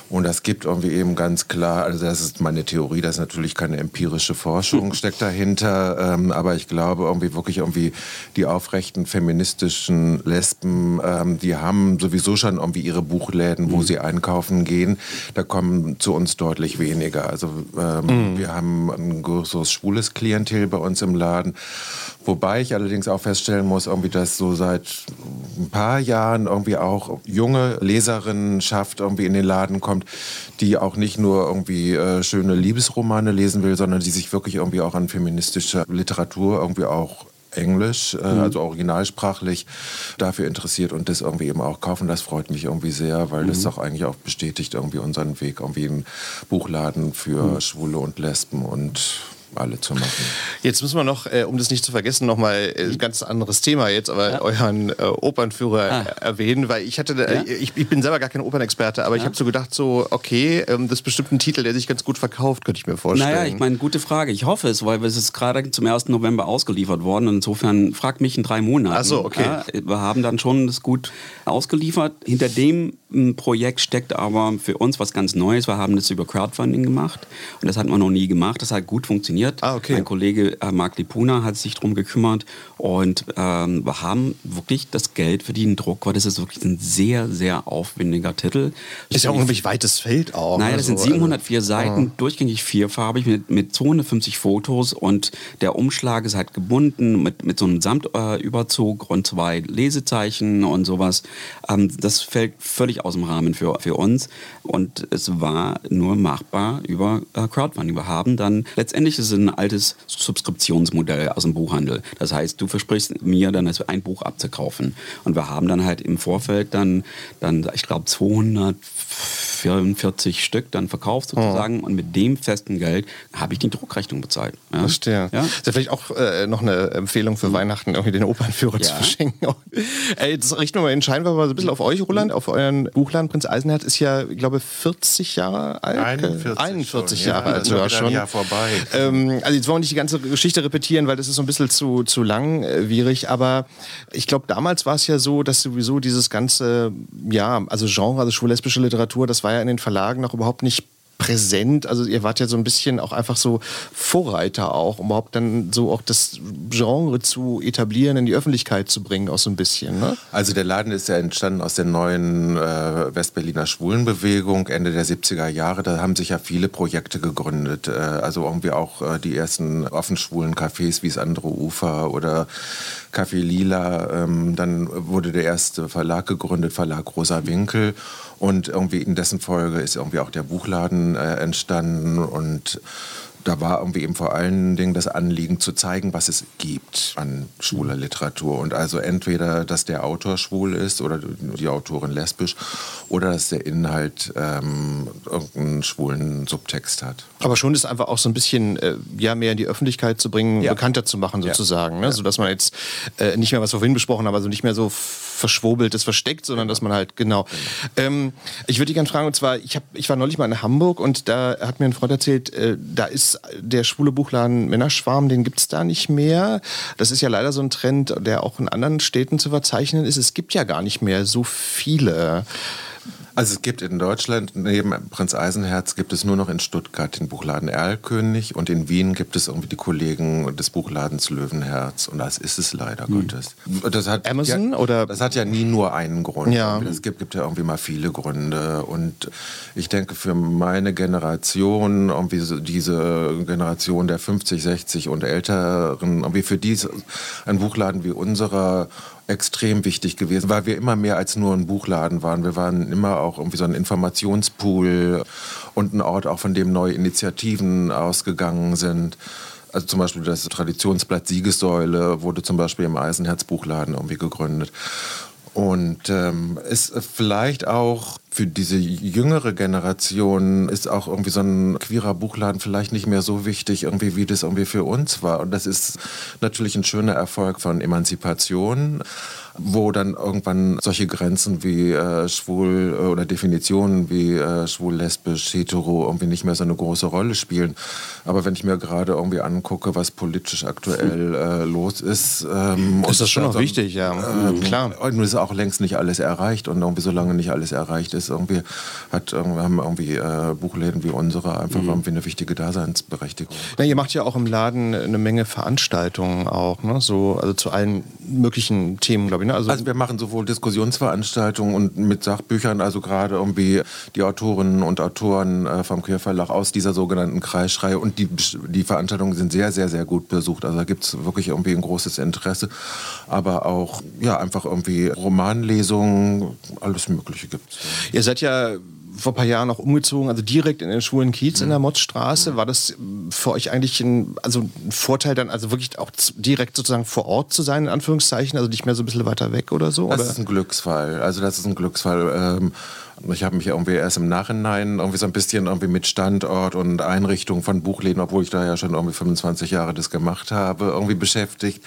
Und das gibt irgendwie eben ganz klar, also das ist meine Theorie, das ist natürlich keine empirische Forschung, steckt dahinter, ähm, aber ich glaube irgendwie wirklich irgendwie die aufrechten feministischen Lesben, ähm, die haben sowieso schon irgendwie ihre Buchläden, wo mhm. sie einkaufen gehen, da kommen zu uns deutlich weniger. Also ähm, mhm. wir haben ein größeres schwules Klientel bei uns im Laden, wobei ich allerdings auch feststellen muss, irgendwie, dass so seit ein paar Jahren irgendwie auch junge Leserinnenschaft irgendwie in den Laden kommt, die auch nicht nur irgendwie äh, schöne Liebesromane lesen will, sondern die sich wirklich irgendwie auch an feministischer Literatur irgendwie auch Englisch, äh, mhm. also originalsprachlich, dafür interessiert und das irgendwie eben auch kaufen. Das freut mich irgendwie sehr, weil mhm. das doch eigentlich auch bestätigt irgendwie unseren Weg, irgendwie einen Buchladen für mhm. Schwule und Lesben und alle zu machen. Jetzt müssen wir noch, äh, um das nicht zu vergessen, nochmal ein äh, ganz anderes Thema jetzt, aber ja. euren äh, Opernführer ah. erwähnen, weil ich hatte, äh, ja. ich, ich bin selber gar kein Opernexperte, aber ja. ich habe so gedacht, so, okay, ähm, das ist bestimmt ein Titel, der sich ganz gut verkauft, könnte ich mir vorstellen. Naja, ich meine, gute Frage. Ich hoffe es, weil es ist gerade zum ersten November ausgeliefert worden und insofern fragt mich in drei Monaten. Ach so, okay. Ja, wir haben dann schon das gut ausgeliefert. Hinter dem Projekt steckt aber für uns was ganz Neues. Wir haben das über Crowdfunding gemacht und das hatten wir noch nie gemacht. Das hat gut funktioniert. Ah, okay. Mein Kollege äh, Marc Lipuna hat sich darum gekümmert und ähm, wir haben wirklich das Geld für den Druck, weil das ist wirklich ein sehr, sehr aufwendiger Titel. Ist ja auch ein unglaublich weites Feld auch. Naja, das so. sind siebenhundertvier also, Seiten, ja. durchgängig vierfarbig mit, mit zweihundertfünfzig Fotos und der Umschlag ist halt gebunden mit, mit so einem Samtüberzug äh, und zwei Lesezeichen und sowas. Ähm, das fällt völlig aus dem Rahmen für, für uns und es war nur machbar über äh, Crowdfunding. Wir haben dann, letztendlich ist es ein altes Subskriptionsmodell aus dem Buchhandel. Das heißt, du versprichst mir dann also ein Buch abzukaufen und wir haben dann halt im Vorfeld dann, dann ich glaube zweihundertvierundvierzig Stück dann verkauft sozusagen oh. und mit dem festen Geld habe ich die Druckrechnung bezahlt. Ja? Verstehe. Ja? Ist ja vielleicht auch äh, noch eine Empfehlung für mhm. Weihnachten, irgendwie den Opernführer ja. zu verschenken. Ey, jetzt richten wir mal den Schein mal so ein bisschen auf euch, Roland, auf euren Buchladen. Prinz Eisenherz ist ja, ich glaube, vierzig Jahre alt. einundvierzig, einundvierzig schon. Jahre ja, alt sogar schon. Ein Jahr vorbei. Ähm, also jetzt wollen wir nicht die ganze Geschichte repetieren, weil das ist so ein bisschen zu, zu langwierig, aber ich glaube, damals war es ja so, dass sowieso dieses ganze, ja, also Genre, also schwul-lesbische Literatur, das war ja in den Verlagen noch überhaupt nicht präsent. Also ihr wart ja so ein bisschen auch einfach so Vorreiter auch, um überhaupt dann so auch das Genre zu etablieren, in die Öffentlichkeit zu bringen, auch so ein bisschen. Ne? Also der Laden ist ja entstanden aus der neuen äh, Westberliner Schwulenbewegung Ende der siebziger Jahre. Da haben sich ja viele Projekte gegründet. Äh, also irgendwie auch äh, die ersten offen schwulen Cafés wie das andere Ufer oder Café Lila. Ähm, dann wurde der erste Verlag gegründet, Verlag Rosa Winkel. Und irgendwie in dessen Folge ist irgendwie auch der Buchladen äh, entstanden und da war irgendwie eben vor allen Dingen das Anliegen zu zeigen, was es gibt an schwuler Literatur. Und also entweder, dass der Autor schwul ist oder die Autorin lesbisch oder dass der Inhalt ähm, irgendeinen schwulen Subtext hat. Aber schon ist einfach auch so ein bisschen äh, ja, mehr in die Öffentlichkeit zu bringen, ja. bekannter zu machen sozusagen. Ja. Ne? Sodass man jetzt äh, nicht mehr, was wir vorhin besprochen haben, also nicht mehr so verschwobeltes versteckt, sondern genau. dass man halt, genau. genau. Ähm, ich würde dich gerne fragen, und zwar, ich, hab, ich war neulich mal in Hamburg und da hat mir ein Freund erzählt, äh, da ist der schwule Buchladen Männerschwarm, den gibt es da nicht mehr. Das ist ja leider so ein Trend, der auch in anderen Städten zu verzeichnen ist. Es gibt ja gar nicht mehr so viele. Also es gibt in Deutschland, neben Prinz Eisenherz, gibt es nur noch in Stuttgart den Buchladen Erlkönig und in Wien gibt es irgendwie die Kollegen des Buchladens Löwenherz und das ist es leider mhm. Gottes. Das hat Amazon ja, oder? Das hat ja nie nur einen Grund. Ja. Es gibt, gibt ja irgendwie mal viele Gründe und ich denke für meine Generation, irgendwie so diese Generation der fünfzig, sechzig und Älteren, irgendwie für die ist ein Buchladen wie unserer extrem wichtig gewesen, weil wir immer mehr als nur ein Buchladen waren. Wir waren immer auch irgendwie so ein Informationspool und ein Ort, auch von dem neue Initiativen ausgegangen sind. Also zum Beispiel das Traditionsblatt Siegessäule wurde zum Beispiel im Eisenherz-Buchladen irgendwie gegründet. Und ähm, ist vielleicht auch für diese jüngere Generation ist auch irgendwie so ein queerer Buchladen vielleicht nicht mehr so wichtig, irgendwie wie das irgendwie für uns war. Und das ist natürlich ein schöner Erfolg von Emanzipation, wo dann irgendwann solche Grenzen wie äh, schwul äh, oder Definitionen wie äh, schwul, lesbisch, hetero irgendwie nicht mehr so eine große Rolle spielen. Aber wenn ich mir gerade irgendwie angucke, was politisch aktuell äh, los ist, ähm, ist das schon noch so, wichtig, ja, ähm, klar. Und es ist auch längst nicht alles erreicht und irgendwie solange nicht alles erreicht ist, ist irgendwie, hat irgendwie, haben irgendwie äh, Buchläden wie unsere einfach mhm. irgendwie eine wichtige Daseinsberechtigung. Na, ihr macht ja auch im Laden eine Menge Veranstaltungen auch, ne? So, also zu allen möglichen Themen, glaube ich. Ne? Also, also wir machen sowohl Diskussionsveranstaltungen und mit Sachbüchern, also gerade irgendwie die Autorinnen und Autoren äh, vom Querverlag aus dieser sogenannten Kreisschrei, und die, die Veranstaltungen sind sehr, sehr, sehr gut besucht. Also da gibt es wirklich irgendwie ein großes Interesse, aber auch ja einfach irgendwie Romanlesungen, alles Mögliche gibt es. Ihr seid ja vor ein paar Jahren auch umgezogen, also direkt in den schwulen Kiez mhm. in der Motzstraße. War das für euch eigentlich ein, also ein Vorteil, dann also wirklich auch direkt sozusagen vor Ort zu sein, in Anführungszeichen, also nicht mehr so ein bisschen weiter weg oder so? Das oder? ist ein Glücksfall. Also das ist ein Glücksfall. Ähm, Ich habe mich irgendwie erst im Nachhinein irgendwie so ein bisschen irgendwie mit Standort und Einrichtung von Buchläden, obwohl ich da ja schon irgendwie fünfundzwanzig Jahre das gemacht habe, irgendwie beschäftigt.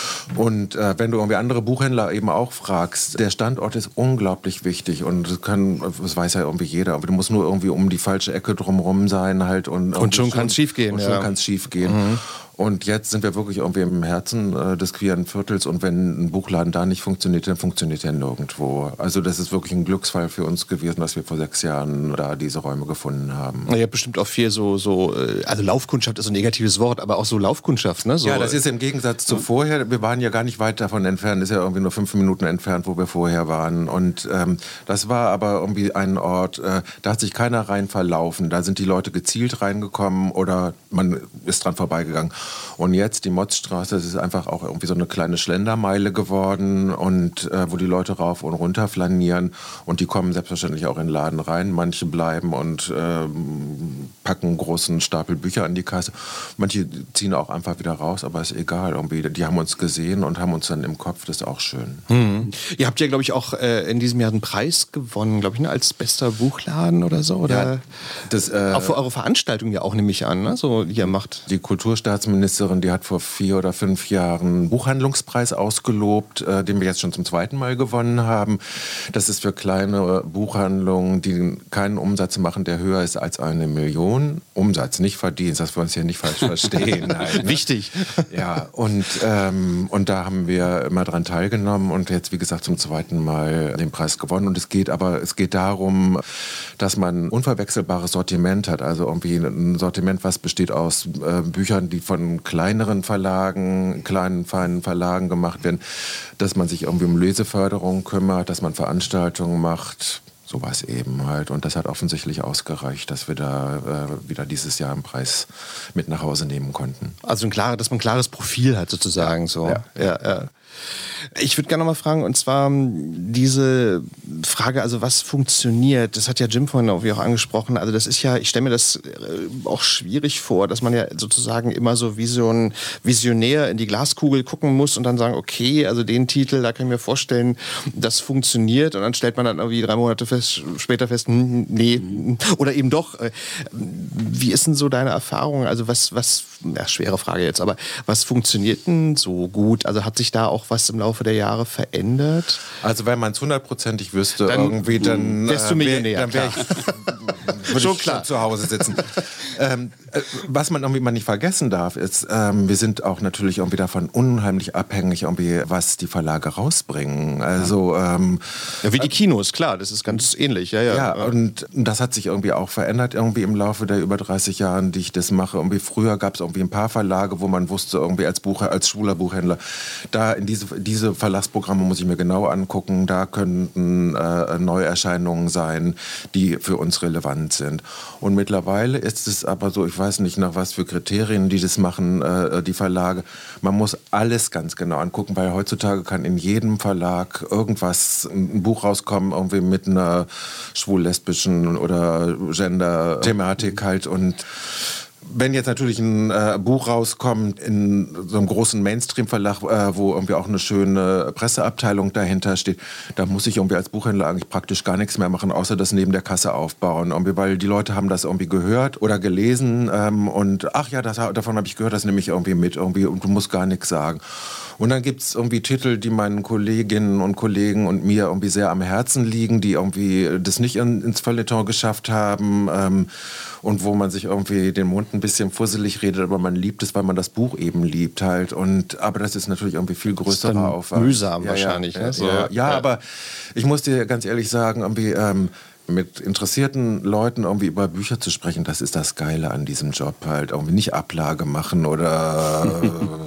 Und äh, wenn du irgendwie andere Buchhändler eben auch fragst, der Standort ist unglaublich wichtig und das kann, das weiß ja irgendwie jeder, aber du musst nur irgendwie um die falsche Ecke drumherum sein halt und, und schon kann es schief gehen. Und ja. schon kann es schief gehen. Mhm. Und jetzt sind wir wirklich irgendwie im Herzen äh, des queeren Viertels und wenn ein Buchladen da nicht funktioniert, dann funktioniert er nirgendwo. Also das ist wirklich ein Glücksfall für uns gewesen, dass wir vor sechs Jahren da diese Räume gefunden haben. Ja, bestimmt auch viel so, so, also Laufkundschaft ist ein negatives Wort, aber auch so Laufkundschaft, ne? So, ja, das ist im Gegensatz zu vorher, wir waren ja gar nicht weit davon entfernt, ist ja irgendwie nur fünf Minuten entfernt, wo wir vorher waren. Und ähm, das war aber irgendwie ein Ort, äh, da hat sich keiner rein verlaufen, da sind die Leute gezielt reingekommen oder man ist dran vorbeigegangen. Und jetzt die Motzstraße, das ist einfach auch irgendwie so eine kleine Schlendermeile geworden und äh, wo die Leute rauf und runter flanieren und die kommen selbstverständlich auch in den Laden rein. Manche bleiben und äh, packen einen großen Stapel Bücher an die Kasse. Manche ziehen auch einfach wieder raus, aber ist egal. Irgendwie, die haben uns gesehen und haben uns dann im Kopf, das ist auch schön. Mhm. Ihr habt ja, glaube ich, auch äh, in diesem Jahr einen Preis gewonnen, glaube ich, ne? Als bester Buchladen oder so. Oder? Ja, das, äh, auch für eure Veranstaltung ja auch, nehme ich an, ne? So, die ihr macht. Die Kulturstaatsministerin, die hat vor vier oder fünf Jahren einen Buchhandlungspreis ausgelobt, äh, den wir jetzt schon zum zweiten Mal gewonnen haben. Das ist für kleine Buchhandlungen, die keinen Umsatz machen, der höher ist als eine Million. Umsatz, nicht Verdienst, dass wir uns hier nicht falsch verstehen. Halt, ne? Wichtig. Ja, und, ähm, und da haben wir immer dran teilgenommen und jetzt, wie gesagt, zum zweiten Mal den Preis gewonnen. Und es geht aber, es geht darum, dass man ein unverwechselbares Sortiment hat. Also irgendwie ein Sortiment, was besteht aus äh, Büchern, die von kleineren Verlagen, kleinen, feinen Verlagen gemacht werden, dass man sich irgendwie um Leseförderung kümmert, dass man Veranstaltungen macht. So war es eben halt. Und das hat offensichtlich ausgereicht, dass wir da äh, wieder dieses Jahr einen Preis mit nach Hause nehmen konnten. Also ein klares, dass man ein klares Profil hat sozusagen. So. Ja. Ja, ja. Ich würde gerne noch mal fragen, und zwar diese Frage, also was funktioniert, das hat ja Jim vorhin auch angesprochen, also das ist ja, ich stelle mir das auch schwierig vor, dass man ja sozusagen immer so wie so ein Visionär in die Glaskugel gucken muss und dann sagen, okay, also den Titel, da kann ich mir vorstellen, das funktioniert und dann stellt man dann irgendwie drei Monate fest, später fest, hm, nee, oder eben doch. Wie ist denn so deine Erfahrung, also was, was, ja, schwere Frage jetzt, aber was funktioniert denn so gut, also hat sich da auch was im Laufe der Jahre verändert? Also wenn man es hundertprozentig wüsste, dann, irgendwie, dann wärst du Millionär. Dann wäre ich, würde schon ich klar. schon zu Hause sitzen. ähm, äh, was man irgendwie mal nicht vergessen darf, ist, ähm, wir sind auch natürlich irgendwie davon unheimlich abhängig, irgendwie, was die Verlage rausbringen. Also ähm, ja, wie die Kinos, klar, das ist ganz ähnlich. Ja, ja. ja, und das hat sich irgendwie auch verändert irgendwie im Laufe der über dreißig Jahren, die ich das mache. Irgendwie früher gab es irgendwie ein paar Verlage, wo man wusste, irgendwie als Buch, als schwuler Buchhändler, da in diese, diese Verlagsprogramme muss ich mir genau angucken, da könnten äh, Neuerscheinungen sein, die für uns relevant sind. Und mittlerweile ist es aber so, ich weiß nicht, nach was für Kriterien die das machen, äh, die Verlage. Man muss alles ganz genau angucken, weil heutzutage kann in jedem Verlag irgendwas, ein Buch rauskommen, irgendwie mit einer schwul-lesbischen oder Gender-Thematik halt. Und wenn jetzt natürlich ein äh, Buch rauskommt in so einem großen Mainstream-Verlag, äh, wo irgendwie auch eine schöne Presseabteilung dahinter steht, da muss ich irgendwie als Buchhändler eigentlich praktisch gar nichts mehr machen, außer das neben der Kasse aufbauen. Irgendwie, weil die Leute haben das irgendwie gehört oder gelesen ähm, und ach ja, das, davon habe ich gehört, das nehme ich irgendwie mit irgendwie und du musst gar nichts sagen. Und dann gibt es irgendwie Titel, die meinen Kolleginnen und Kollegen und mir irgendwie sehr am Herzen liegen, die irgendwie das nicht in, ins Feuilleton geschafft haben ähm, und wo man sich irgendwie den Mund ein bisschen fusselig redet, aber man liebt es, weil man das Buch eben liebt halt. Und, aber das ist natürlich irgendwie viel größerer Aufwand. Mühsam ja, wahrscheinlich. Ja, ne? so, ja, ja, ja, aber ich muss dir ganz ehrlich sagen, irgendwie, ähm, mit interessierten Leuten irgendwie über Bücher zu sprechen, das ist das Geile an diesem Job halt. Irgendwie nicht Ablage machen oder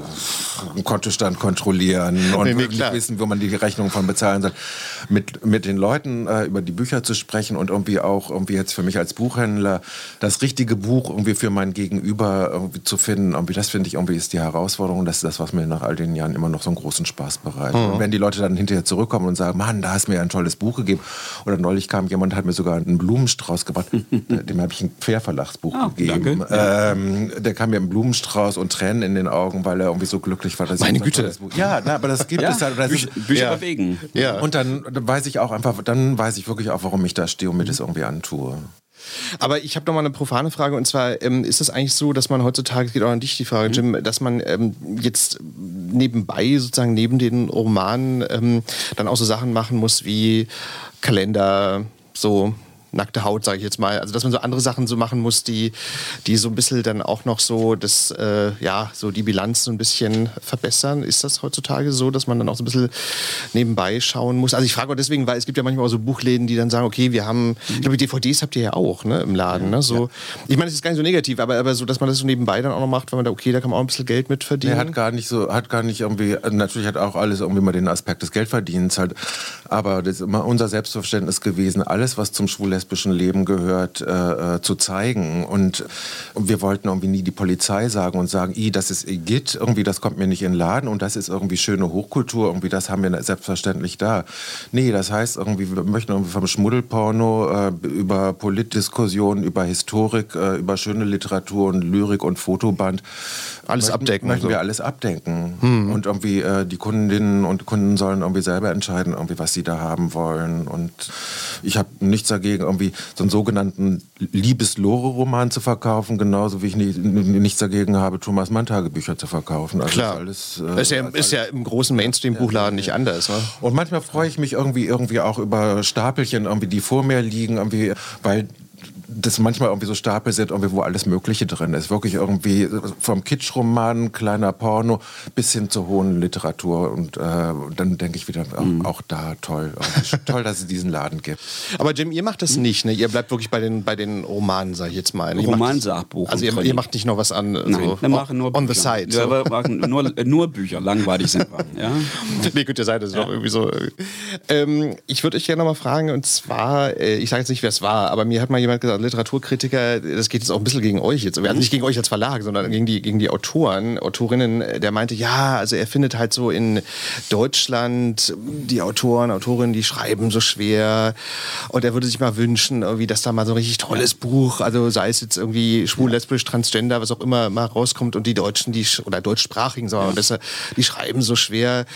einen Kontostand kontrollieren und nee, nee, nicht wissen, wo man die Rechnung von bezahlen soll. Mit, mit den Leuten äh, über die Bücher zu sprechen und irgendwie auch irgendwie jetzt für mich als Buchhändler das richtige Buch irgendwie für mein Gegenüber irgendwie zu finden, irgendwie das finde ich irgendwie ist die Herausforderung. Das ist das, was mir nach all den Jahren immer noch so einen großen Spaß bereitet. Mhm. Und wenn die Leute dann hinterher zurückkommen und sagen, Mann, da hast du mir ein tolles Buch gegeben. Oder neulich kam jemand und hat mir sogar einen Blumenstrauß gebracht. Dem habe ich ein Querverlagsbuch oh, gegeben. Danke. Ähm, der kam mir einen Blumenstrauß und Tränen in den Augen, weil er irgendwie so glücklich war, dass Meine ich Güte. Buch. Ja, na, aber das gibt ja, es halt. Das Bücher, ist, Bücher ja. bewegen. Ja. Und dann, dann weiß ich auch einfach, dann weiß ich wirklich auch, warum ich da stehe und mir das irgendwie antue. Aber ich habe noch mal eine profane Frage, und zwar ähm, ist es eigentlich so, dass man heutzutage, es geht auch an dich die Frage, Jim, dass man ähm, jetzt nebenbei sozusagen neben den Romanen ähm, dann auch so Sachen machen muss wie Kalender, so nackte Haut, sage ich jetzt mal. Also dass man so andere Sachen so machen muss, die, die so ein bisschen dann auch noch so das, äh, ja, so die Bilanz so ein bisschen verbessern. Ist das heutzutage so, dass man dann auch so ein bisschen nebenbei schauen muss? Also ich frage auch deswegen, weil es gibt ja manchmal auch so Buchläden, die dann sagen, okay, wir haben, ich glaube, D V Ds habt ihr ja auch, ne, im Laden, ne? So, ja. Ich meine, es ist gar nicht so negativ, aber, aber so, dass man das so nebenbei dann auch noch macht, weil man da, okay, da kann man auch ein bisschen Geld mit verdienen. Nee, hat gar nicht so, hat gar nicht irgendwie, natürlich hat auch alles irgendwie mal den Aspekt des Geldverdienens halt, aber das ist immer unser Selbstverständnis gewesen, alles, was zum schwul-lesbischen Leben gehört, äh, zu zeigen. Und, und wir wollten irgendwie nie die Polizei sagen und sagen, i, das ist Igitt, irgendwie, das kommt mir nicht in den Laden und das ist irgendwie schöne Hochkultur, irgendwie, das haben wir selbstverständlich da. Nee, das heißt irgendwie, wir möchten irgendwie vom Schmuddelporno äh, über Politdiskussionen, über Historik, äh, über schöne Literatur und Lyrik und Fotoband alles möchten, abdecken. Möchten so. wir alles abdenken. Hm. Und irgendwie äh, die Kundinnen und Kunden sollen irgendwie selber entscheiden, irgendwie, was sie da haben wollen. Und ich habe nichts dagegen, irgendwie so einen sogenannten Liebes-Lore-Roman zu verkaufen, genauso wie ich nie, nichts dagegen habe, Thomas Mann-Tagebücher zu verkaufen. Also Klar. Alles, äh, ist, ja, ist ja im großen Mainstream-Buchladen ja, nicht anders. Ne? Und manchmal freue ich mich irgendwie, irgendwie auch über Stapelchen, irgendwie, die vor mir liegen, irgendwie, weil das manchmal irgendwie so Stapel sind, irgendwie, wo alles Mögliche drin ist. Wirklich irgendwie vom Kitschroman, kleiner Porno, bis hin zur hohen Literatur. Und äh, dann denke ich wieder, auch, mhm. auch da toll. Auch toll, dass es diesen Laden gibt. Aber Jim, ihr macht das nicht, ne? Ihr bleibt wirklich bei den, bei den Romanen, sag ich jetzt mal. Romansachbuch. Also ihr, ihr macht nicht noch was an, Nein, so wir machen nur on Bücher. the side. So. Ja, wir machen nur, nur Bücher, langweilig sind wir. Ja? Nee, gut, ihr seid es ja. Doch irgendwie so. Ähm, ich würde euch gerne noch mal fragen, und zwar, äh, ich sage jetzt nicht, wer es war, aber mir hat mal jemand gesagt, Literaturkritiker, das geht jetzt auch ein bisschen gegen euch jetzt, also nicht gegen euch als Verlag, sondern gegen die, gegen die Autoren, Autorinnen, der meinte, ja, also er findet halt so in Deutschland die Autoren, Autorinnen, die schreiben so schwer und er würde sich mal wünschen, irgendwie, dass da mal so ein richtig tolles Buch, also sei es jetzt irgendwie schwul, lesbisch, transgender, was auch immer mal rauskommt und die Deutschen, die, oder deutschsprachigen, sagen wir mal besser, die schreiben so schwer.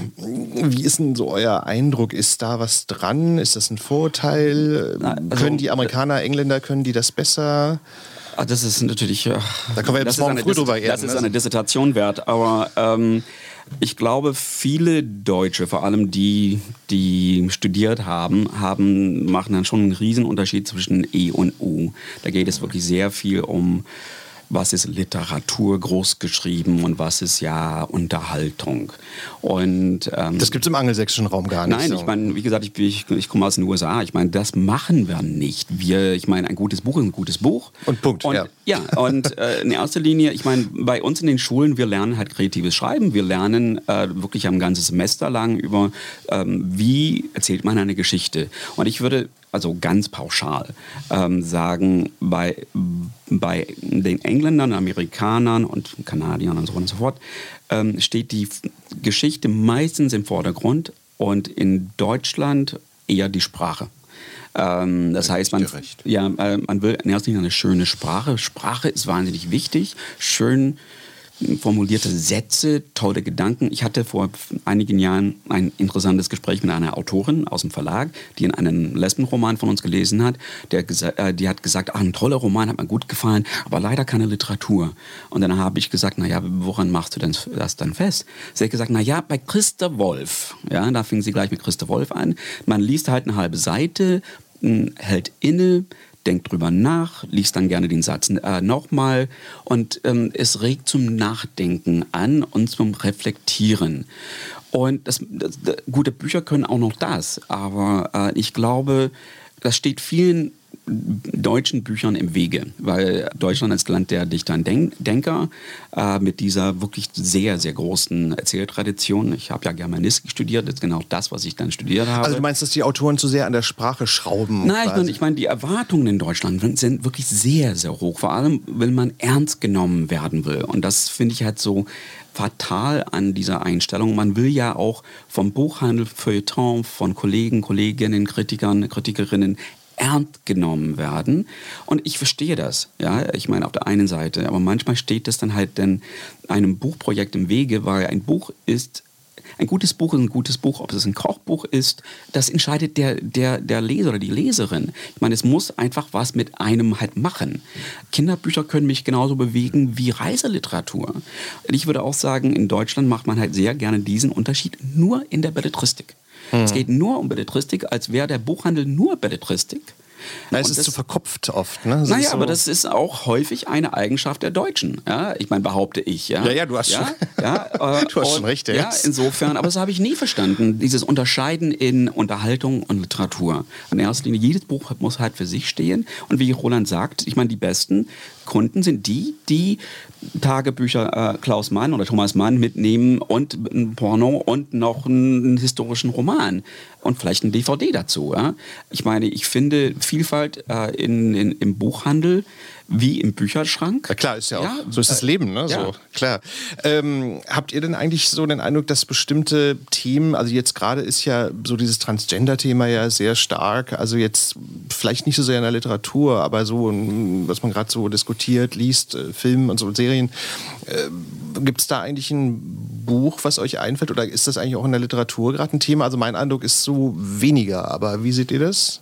Wie ist denn so euer Eindruck? Ist da was dran? Ist das ein Vorurteil? Na, also, können die Amerikaner, Engländer, können die das besser? Ah, das ist natürlich... Äh, da können wir jetzt morgen früh drüber reden. Das ist eine Dissertation wert, aber ähm, ich glaube, viele Deutsche, vor allem die, die studiert haben, haben, machen dann schon einen Riesenunterschied zwischen E und U. Da geht es wirklich sehr viel um, was ist Literatur groß geschrieben und was ist ja Unterhaltung. Und, ähm, das gibt es im angelsächsischen Raum gar nicht. Nein, so. ich meine, wie gesagt, ich, ich, ich komme aus den U S A. Ich meine, das machen wir nicht. Wir, ich meine, ein gutes Buch ist ein gutes Buch. Und Punkt, und, ja. Ja, und äh, in erster Linie, ich meine, bei uns in den Schulen, wir lernen halt kreatives Schreiben. Wir lernen äh, wirklich ein ganzes Semester lang über, ähm, wie erzählt man eine Geschichte. Und ich würde also ganz pauschal ähm, sagen, bei, bei den Engländern, Amerikanern und Kanadiern und so weiter und so fort, ähm, steht die Geschichte meistens im Vordergrund und in Deutschland eher die Sprache. Ähm, das heißt, man, ja, äh, man will in erster Linie eine schöne Sprache. Sprache ist wahnsinnig wichtig. Schön formulierte Sätze, tolle Gedanken. Ich hatte vor einigen Jahren ein interessantes Gespräch mit einer Autorin aus dem Verlag, die in einen Lesbenroman von uns gelesen hat. Der, äh, die hat gesagt, ach, ein toller Roman, hat mir gut gefallen, aber leider keine Literatur. Und dann habe ich gesagt, naja, woran machst du denn das dann fest? Sie hat gesagt, naja, bei Christa Wolf. Ja, da fing sie gleich mit Christa Wolf an. Man liest halt eine halbe Seite, hält inne, denkt drüber nach, liest dann gerne den Satz äh, nochmal und ähm, es regt zum Nachdenken an und zum Reflektieren. Und das, das, das, gute Bücher können auch noch das, aber äh, ich glaube, das steht vielen deutschen Büchern im Wege, weil Deutschland als Land der Dichter und Denk- Denker äh, mit dieser wirklich sehr, sehr großen Erzähltradition. Ich habe ja Germanistik studiert, das ist genau das, was ich dann studiert habe. Also du meinst, dass die Autoren zu sehr an der Sprache schrauben? Nein, ich meine, ich mein, die Erwartungen in Deutschland sind wirklich sehr, sehr hoch. Vor allem, wenn man ernst genommen werden will. Und das finde ich halt so fatal an dieser Einstellung. Man will ja auch vom Buchhandel, Feuilleton, von Kollegen, Kolleginnen, Kritikern, Kritikerinnen ernst genommen werden. Und ich verstehe das, ja, ich meine auf der einen Seite, aber manchmal steht das dann halt dann einem Buchprojekt im Wege, weil ein Buch ist, ein gutes Buch ist ein gutes Buch, ob es ein Kochbuch ist, das entscheidet der, der, der Leser oder die Leserin. Ich meine, es muss einfach was mit einem halt machen. Kinderbücher können mich genauso bewegen wie Reiseliteratur. Und ich würde auch sagen, in Deutschland macht man halt sehr gerne diesen Unterschied nur in der Belletristik. Hm. Es geht nur um Belletristik, als wäre der Buchhandel nur Belletristik. Na, es ist das, zu verkopft oft. Ne? Naja, so aber das ist auch häufig eine Eigenschaft der Deutschen. Ja? Ich meine, behaupte ich. Ja, ja, ja du hast ja? schon, ja, äh, du hast und, schon recht. Ja, insofern, aber das habe ich nie verstanden, dieses Unterscheiden in Unterhaltung und Literatur. In erster Linie, jedes Buch muss halt für sich stehen. Und wie Roland sagt, ich meine, die besten Kunden sind die, die Tagebücher äh, Klaus Mann oder Thomas Mann mitnehmen und ein Porno und noch einen historischen Roman und vielleicht ein D V D dazu. Ja? Ich meine, ich finde Vielfalt äh, in, in, im Buchhandel wie im Bücherschrank. Ja, klar, ist ja auch, ja, so ist das Leben, ne? Ja. So, klar. Ähm, habt ihr denn eigentlich so den Eindruck, dass bestimmte Themen, also jetzt gerade ist ja so dieses Transgender-Thema ja sehr stark, also jetzt vielleicht nicht so sehr in der Literatur, aber so, was man gerade so diskutiert, liest, äh, Filmen und so Serien, äh, gibt es da eigentlich ein Buch, was euch einfällt, oder ist das eigentlich auch in der Literatur gerade ein Thema? Also mein Eindruck ist so weniger, aber wie seht ihr das?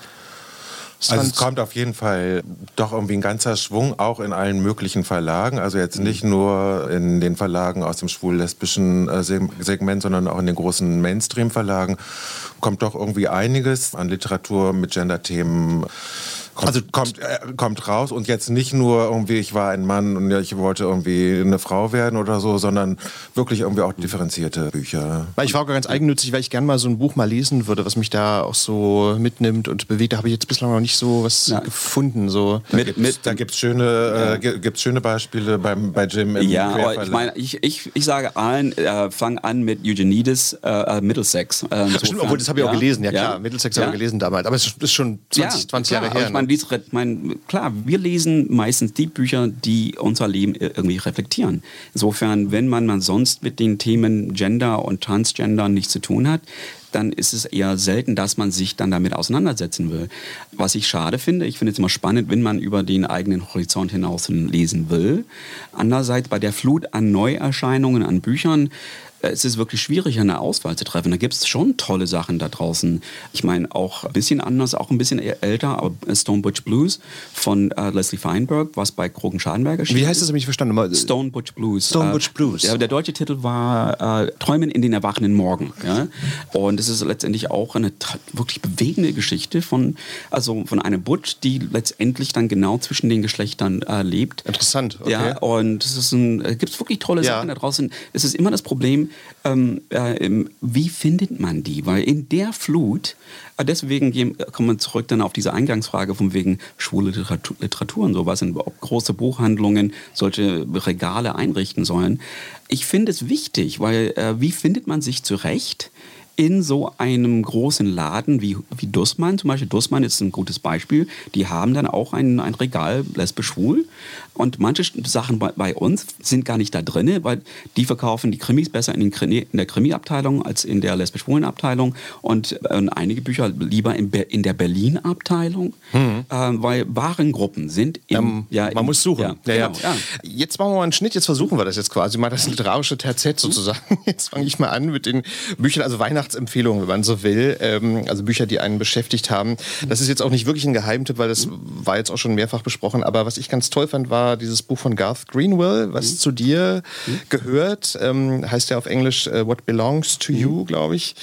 Also es kommt auf jeden Fall doch irgendwie ein ganzer Schwung, auch in allen möglichen Verlagen. Also jetzt nicht nur in den Verlagen aus dem schwul-lesbischen Segment, sondern auch in den großen Mainstream-Verlagen kommt doch irgendwie einiges an Literatur mit Gender-Themen. Kommt, also kommt, äh, kommt raus und jetzt nicht nur irgendwie, ich war ein Mann und ich wollte irgendwie eine Frau werden oder so, sondern wirklich irgendwie auch differenzierte Bücher. Weil ich war auch ganz eigennützig, weil ich gerne mal so ein Buch mal lesen würde, was mich da auch so mitnimmt und bewegt. Da habe ich jetzt bislang noch nicht so was ja. gefunden. So. Da gibt es da gibt's schöne, äh, gibt's schöne Beispiele beim, bei Jim im Ja, aber ich meine, ich, ich, ich sage allen, äh, fang an mit Eugenides, äh, Middlesex. Äh, Stimmt, obwohl das habe ich ja auch gelesen, ja klar, ja. Middlesex ja. habe ich gelesen damals, aber es ist schon zwanzig, ja, zwanzig Jahre her. Man liest, mein, klar, wir lesen meistens die Bücher, die unser Leben irgendwie reflektieren. Insofern, wenn man, man sonst mit den Themen Gender und Transgender nichts zu tun hat, dann ist es eher selten, dass man sich dann damit auseinandersetzen will. Was ich schade finde, ich finde es immer spannend, wenn man über den eigenen Horizont hinaus lesen will. Andererseits bei der Flut an Neuerscheinungen, an Büchern, es ist wirklich schwierig, eine Auswahl zu treffen. Da gibt es schon tolle Sachen da draußen. Ich meine, auch ein bisschen anders, auch ein bisschen älter, aber Stone Butch Blues von äh, Leslie Feinberg, was bei Krogen-Schadenberg erschienen ist. Wie heißt das, habe ich verstanden? Stone Butch Blues. Stone Butch Blues. Äh, der deutsche Titel war äh, Träumen in den erwachenden Morgen. Ja? Und es ist letztendlich auch eine wirklich bewegende Geschichte von, also von einer Butch, die letztendlich dann genau zwischen den Geschlechtern äh, lebt. Interessant, okay. Ja, und es ist ein, äh, gibt wirklich tolle ja. Sachen da draußen. Es ist immer das Problem, Ähm, äh, wie findet man die? Weil in der Flut, äh, deswegen gehen, kommen wir zurück dann auf diese Eingangsfrage von wegen schwule Literatur, Literatur und sowas, ob große Buchhandlungen solche Regale einrichten sollen. Ich finde es wichtig, weil äh, wie findet man sich zurecht in so einem großen Laden wie, wie Dussmann, zum Beispiel Dussmann ist ein gutes Beispiel, die haben dann auch ein, ein Regal lesbisch-schwul und manche Sachen bei, bei uns sind gar nicht da drin, weil die verkaufen die Krimis besser in, den Krimi, in der Krimi-Abteilung als in der lesbisch-schwulen Abteilung und äh, einige Bücher lieber in, Be in der Berlin-Abteilung, mhm. äh, weil Warengruppen sind im, ähm, ja, man im, muss suchen. Ja, ja, genau, ja. Ja. Jetzt machen wir mal einen Schnitt, jetzt versuchen wir das jetzt quasi, mal das literarische Terzett sozusagen. Jetzt fange ich mal an mit den Büchern, also Weihnachtsempfehlungen, wenn man so will, ähm, also Bücher, die einen beschäftigt haben. Das ist jetzt auch nicht wirklich ein Geheimtipp, weil das war jetzt auch schon mehrfach besprochen, aber was ich ganz toll fand, war dieses Buch von Garth Greenwell, was mhm. zu dir mhm. gehört, ähm, heißt ja auf Englisch uh, What Belongs to You, glaube ich.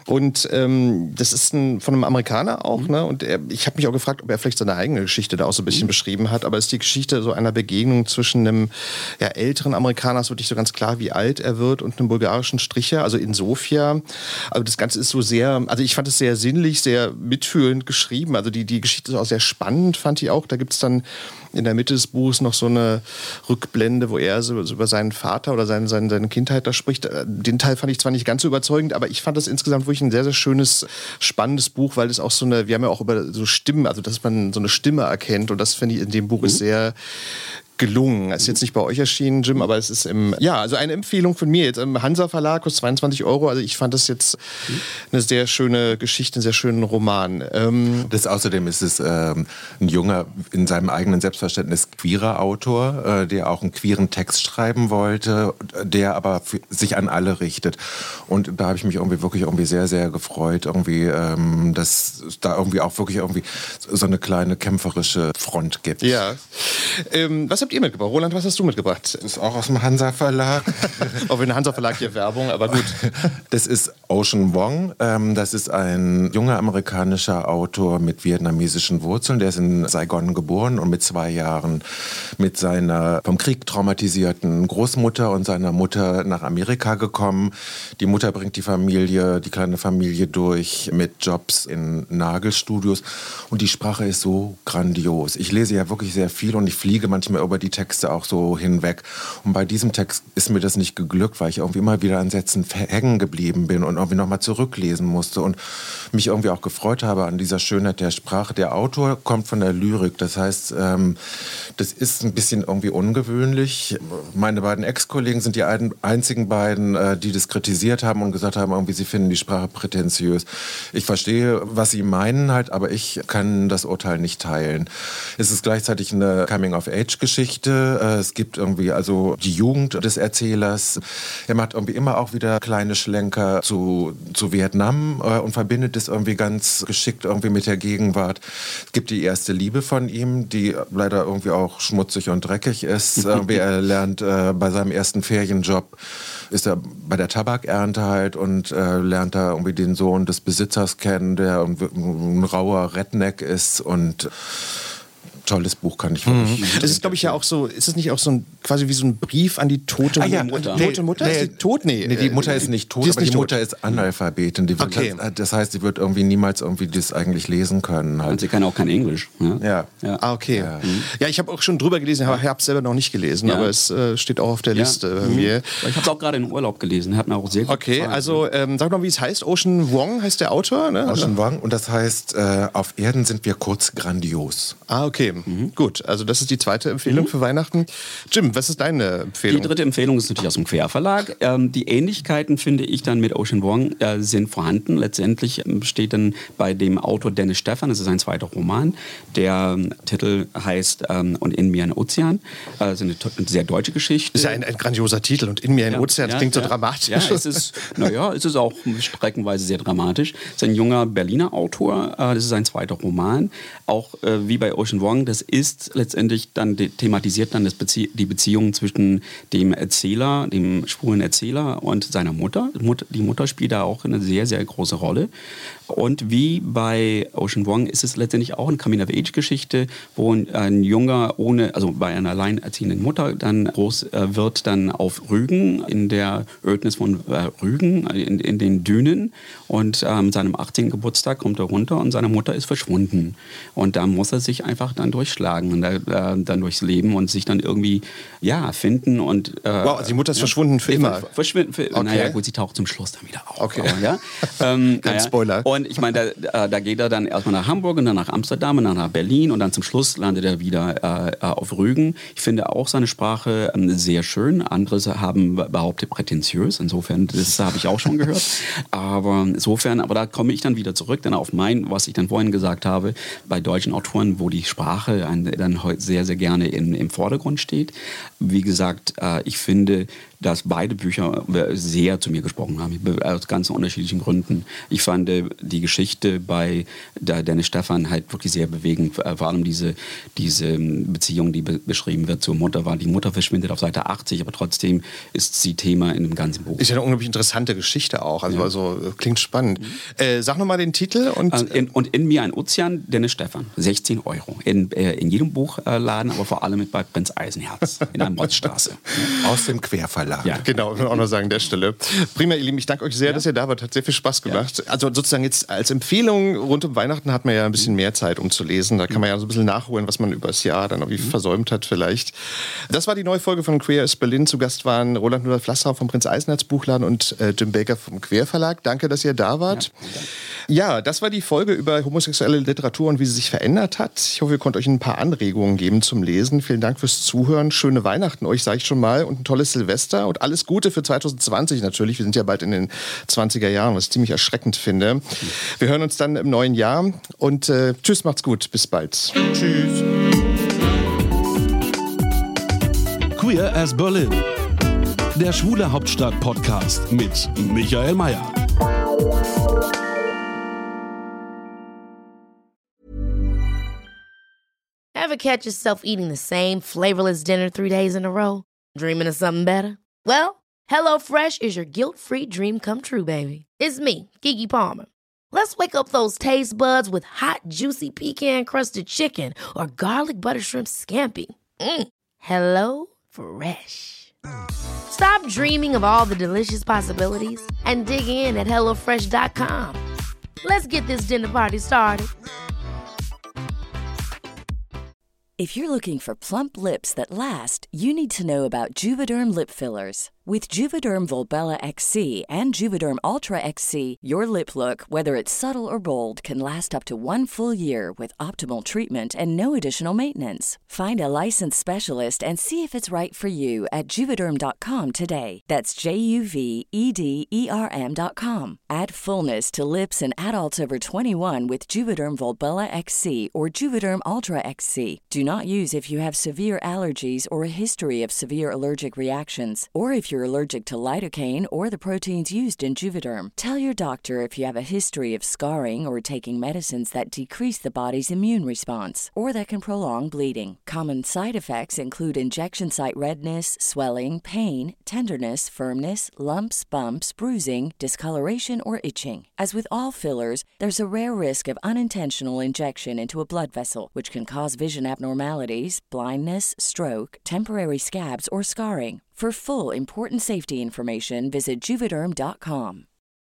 Und ähm, das ist ein, von einem Amerikaner auch. Mhm. Ne? Und er, ich habe mich auch gefragt, ob er vielleicht seine eigene Geschichte da auch so ein bisschen mhm. beschrieben hat. Aber es ist die Geschichte so einer Begegnung zwischen einem ja, älteren Amerikaner, es wird nicht so ganz klar, wie alt er wird, und einem bulgarischen Stricher, also in Sofia. Also das Ganze ist so sehr, also ich fand es sehr sinnlich, sehr mitfühlend geschrieben. Also die, die Geschichte ist auch sehr spannend, fand ich auch. Da gibt es dann in der Mitte des Buches noch so eine Rückblende, wo er so, so über seinen Vater oder seine, seine, seine Kindheit da spricht. Den Teil fand ich zwar nicht ganz so überzeugend, aber ich fand das insgesamt wirklich ein sehr, sehr schönes, spannendes Buch, weil es auch so eine, wir haben ja auch über so Stimmen, also dass man so eine Stimme erkennt, und das finde ich in dem Buch mhm. ist sehr gelungen. Es ist jetzt nicht bei euch erschienen, Jim, aber es ist im, ja, also eine Empfehlung von mir jetzt im Hansa Verlag, kostet zweiundzwanzig Euro. Also ich fand das jetzt eine sehr schöne Geschichte, einen sehr schönen Roman. Ähm das außerdem ist es ähm, ein junger, in seinem eigenen Selbstverständnis queerer Autor, äh, der auch einen queeren Text schreiben wollte, der aber für, sich an alle richtet. Und da habe ich mich irgendwie wirklich irgendwie sehr, sehr gefreut, irgendwie, ähm, dass es da irgendwie auch wirklich irgendwie so eine kleine kämpferische Front gibt. Ja. Ähm, was habt ihr mitgebracht? Roland, was hast du mitgebracht? Das ist auch aus dem Hansa Verlag. Auch in Hansa Verlag hier Werbung, aber gut. Das ist Ocean Vuong. Das ist ein junger amerikanischer Autor mit vietnamesischen Wurzeln. Der ist in Saigon geboren und mit zwei Jahren mit seiner vom Krieg traumatisierten Großmutter und seiner Mutter nach Amerika gekommen. Die Mutter bringt die Familie, die kleine Familie durch mit Jobs in Nagelstudios. Und die Sprache ist so grandios. Ich lese ja wirklich sehr viel und ich fliege manchmal über die Texte auch so hinweg. Und bei diesem Text ist mir das nicht geglückt, weil ich irgendwie immer wieder an Sätzen hängen geblieben bin und irgendwie nochmal zurücklesen musste und mich irgendwie auch gefreut habe an dieser Schönheit der Sprache. Der Autor kommt von der Lyrik, das heißt, ähm, das ist ein bisschen irgendwie ungewöhnlich. Meine beiden Ex-Kollegen sind die einzigen beiden, äh, die das kritisiert haben und gesagt haben, irgendwie sie finden die Sprache prätentiös. Ich verstehe, was sie meinen halt, aber ich kann das Urteil nicht teilen. Es ist gleichzeitig eine Coming-of-Age-Geschichte. Es gibt irgendwie also die Jugend des Erzählers. Er macht irgendwie immer auch wieder kleine Schlenker zu, zu Vietnam äh, und verbindet es irgendwie ganz geschickt irgendwie mit der Gegenwart. Es gibt die erste Liebe von ihm, die leider irgendwie auch schmutzig und dreckig ist. Irgendwie er lernt äh, bei seinem ersten Ferienjob, ist er bei der Tabakernte halt und äh, lernt da irgendwie den Sohn des Besitzers kennen, der ein, ein rauer Redneck ist und tolles Buch, kann ich wirklich. Mhm. Das ist, glaube ich, ja auch so, ist es nicht auch so ein, quasi wie so ein Brief an die tote ah, ja. Mutter? Nee, tote Mutter? Nee, ist die tot? Nee, nee, die Mutter ist nicht tot, die ist aber nicht die tot. Mutter ist Analphabetin. Die wird, okay. das, das heißt, sie wird irgendwie niemals irgendwie das eigentlich lesen können. Halt. Und sie kann auch kein Englisch. Ja. Ja. ja. Ah, okay. Ja, mhm. ja ich habe auch schon drüber gelesen, ich habe es selber noch nicht gelesen, ja. aber es äh, steht auch auf der ja. Liste bei mhm. mir. Ich habe es auch gerade in Urlaub gelesen, hat mir auch sehr gut Okay, gefallen. also ähm, sag mal, wie es heißt. Ocean Vuong heißt der Autor, ne? Ocean Vuong, und das heißt, äh, auf Erden sind wir kurz grandios. Ah, okay. Mhm. Gut, also das ist die zweite Empfehlung mhm. für Weihnachten. Jim, was ist deine Empfehlung? Die dritte Empfehlung ist natürlich aus dem Querverlag. Ähm, die Ähnlichkeiten, finde ich, dann mit Ocean Vuong äh, sind vorhanden. Letztendlich steht dann bei dem Autor Dennis Stephan, das ist ein zweiter Roman. Der ähm, Titel heißt ähm, Und in mir ein Ozean. Äh, das ist eine, eine sehr deutsche Geschichte. Das ist ja ein, ein grandioser Titel. Und in mir ein ja, Ozean, das ja, klingt ja, so dramatisch. Ja, es ist, naja, es ist auch streckenweise sehr dramatisch. Es ist ein junger Berliner Autor. Äh, das ist ein zweiter Roman. Auch äh, wie bei Ocean Vuong, das ist letztendlich dann de- thematisiert dann das Bezie- die Beziehung zwischen dem Erzähler, dem schwulen Erzähler und seiner Mutter. Die Mutter spielt da auch eine sehr, sehr große Rolle. Und wie bei Ocean Vuong ist es letztendlich auch eine Coming-of-Age-Geschichte, wo ein Junger ohne, also bei einer alleinerziehenden Mutter dann groß äh, wird, dann auf Rügen, in der Ödnis von äh, Rügen, in, in den Dünen. Und äh, mit seinem achtzehnten Geburtstag kommt er runter und seine Mutter ist verschwunden. Und da muss er sich einfach dann durchschlagen und da, äh, dann durchs Leben und sich dann irgendwie, ja, finden. Und, äh, wow, also die Mutter ist ja, verschwunden für immer? Verschwinden für, okay. Naja, gut, sie taucht zum Schluss dann wieder auf. Okay. Aber, ja. ähm, Kein naja. Spoiler. Und ich meine, da, da geht er dann erstmal nach Hamburg und dann nach Amsterdam und dann nach Berlin und dann zum Schluss landet er wieder äh, auf Rügen. Ich finde auch seine Sprache äh, sehr schön. Andere haben behauptet prätentiös. Insofern, das habe ich auch schon gehört. Aber insofern, aber da komme ich dann wieder zurück, dann auf mein, was ich dann vorhin gesagt habe, bei deutschen Autoren, wo die Sprache ein, dann heute sehr, sehr gerne in, im Vordergrund steht. Wie gesagt, äh, ich finde, dass beide Bücher sehr zu mir gesprochen haben, aus ganz unterschiedlichen Gründen. Ich fand die Geschichte bei Dennis Stephan halt wirklich sehr bewegend, vor allem diese, diese Beziehung, die be- beschrieben wird zur Mutter, war die Mutter verschwindet auf Seite achtzig, aber trotzdem ist sie Thema in dem ganzen Buch. Ist ja eine unglaublich interessante Geschichte auch, also, ja. also klingt spannend. Mhm. Äh, sag nochmal den Titel. Und in, und in mir ein Ozean, Dennis Stephan, sechzehn Euro. In, äh, in jedem Buchladen, aber vor allem bei Prinz Eisenherz in der Motzstraße. Aus dem Querverlag. Ja, genau, ich will auch noch sagen, an der Stelle. Prima, ihr Lieben, ich danke euch sehr, ja. dass ihr da wart. Hat sehr viel Spaß gemacht. Ja. Also sozusagen jetzt als Empfehlung, rund um Weihnachten hat man ja ein bisschen mehr Zeit, um zu lesen. Da kann man ja so ein bisschen nachholen, was man über das Jahr dann irgendwie mhm. versäumt hat vielleicht. Das war die neue Folge von Queer is Berlin. Zu Gast waren Roland Müller-Flassau vom Prinz Eisenherz Buchladen und äh, Jim Baker vom Querverlag. Danke, dass ihr da wart. Ja, ja, das war die Folge über homosexuelle Literatur und wie sie sich verändert hat. Ich hoffe, ihr konntet euch ein paar Anregungen geben zum Lesen. Vielen Dank fürs Zuhören. Schöne Weihnachten euch, sage ich schon mal. Und ein tolles Silvester. Und alles Gute für zwanzig zwanzig natürlich. Wir sind ja bald in den zwanziger Jahren, was ich ziemlich erschreckend finde. Wir hören uns dann im neuen Jahr. Und äh, tschüss, macht's gut. Bis bald. Tschüss. Queer as Berlin. Der Schwule Hauptstadt Podcast mit Michael Mayer. Ever catch yourself eating the same flavorless dinner three days in a row? Dreaming of something better? Well, HelloFresh is your guilt-free dream come true, baby. It's me, Keke Palmer. Let's wake up those taste buds with hot, juicy pecan-crusted chicken or garlic butter shrimp scampi. Mm. Hello Fresh. Stop dreaming of all the delicious possibilities and dig in at hello fresh dot com. Let's get this dinner party started. If you're looking for plump lips that last, you need to know about Juvederm lip fillers. With Juvederm Volbella X C and Juvederm Ultra X C, your lip look, whether it's subtle or bold, can last up to one full year with optimal treatment and no additional maintenance. Find a licensed specialist and see if it's right for you at Juvederm dot com today. That's J U V E D E R M dot com. Add fullness to lips in adults over twenty-one with Juvederm Volbella X C or Juvederm Ultra X C. Do not use if you have severe allergies or a history of severe allergic reactions, or if you're allergic to lidocaine or the proteins used in Juvederm. Tell your doctor if you have a history of scarring or taking medicines that decrease the body's immune response or that can prolong bleeding. Common side effects include injection site redness, swelling, pain, tenderness, firmness, lumps, bumps, bruising, discoloration, or itching. As with all fillers, there's a rare risk of unintentional injection into a blood vessel, which can cause vision abnormalities, blindness, stroke, temporary scabs, or scarring. For full, important safety information, visit Juvederm dot com.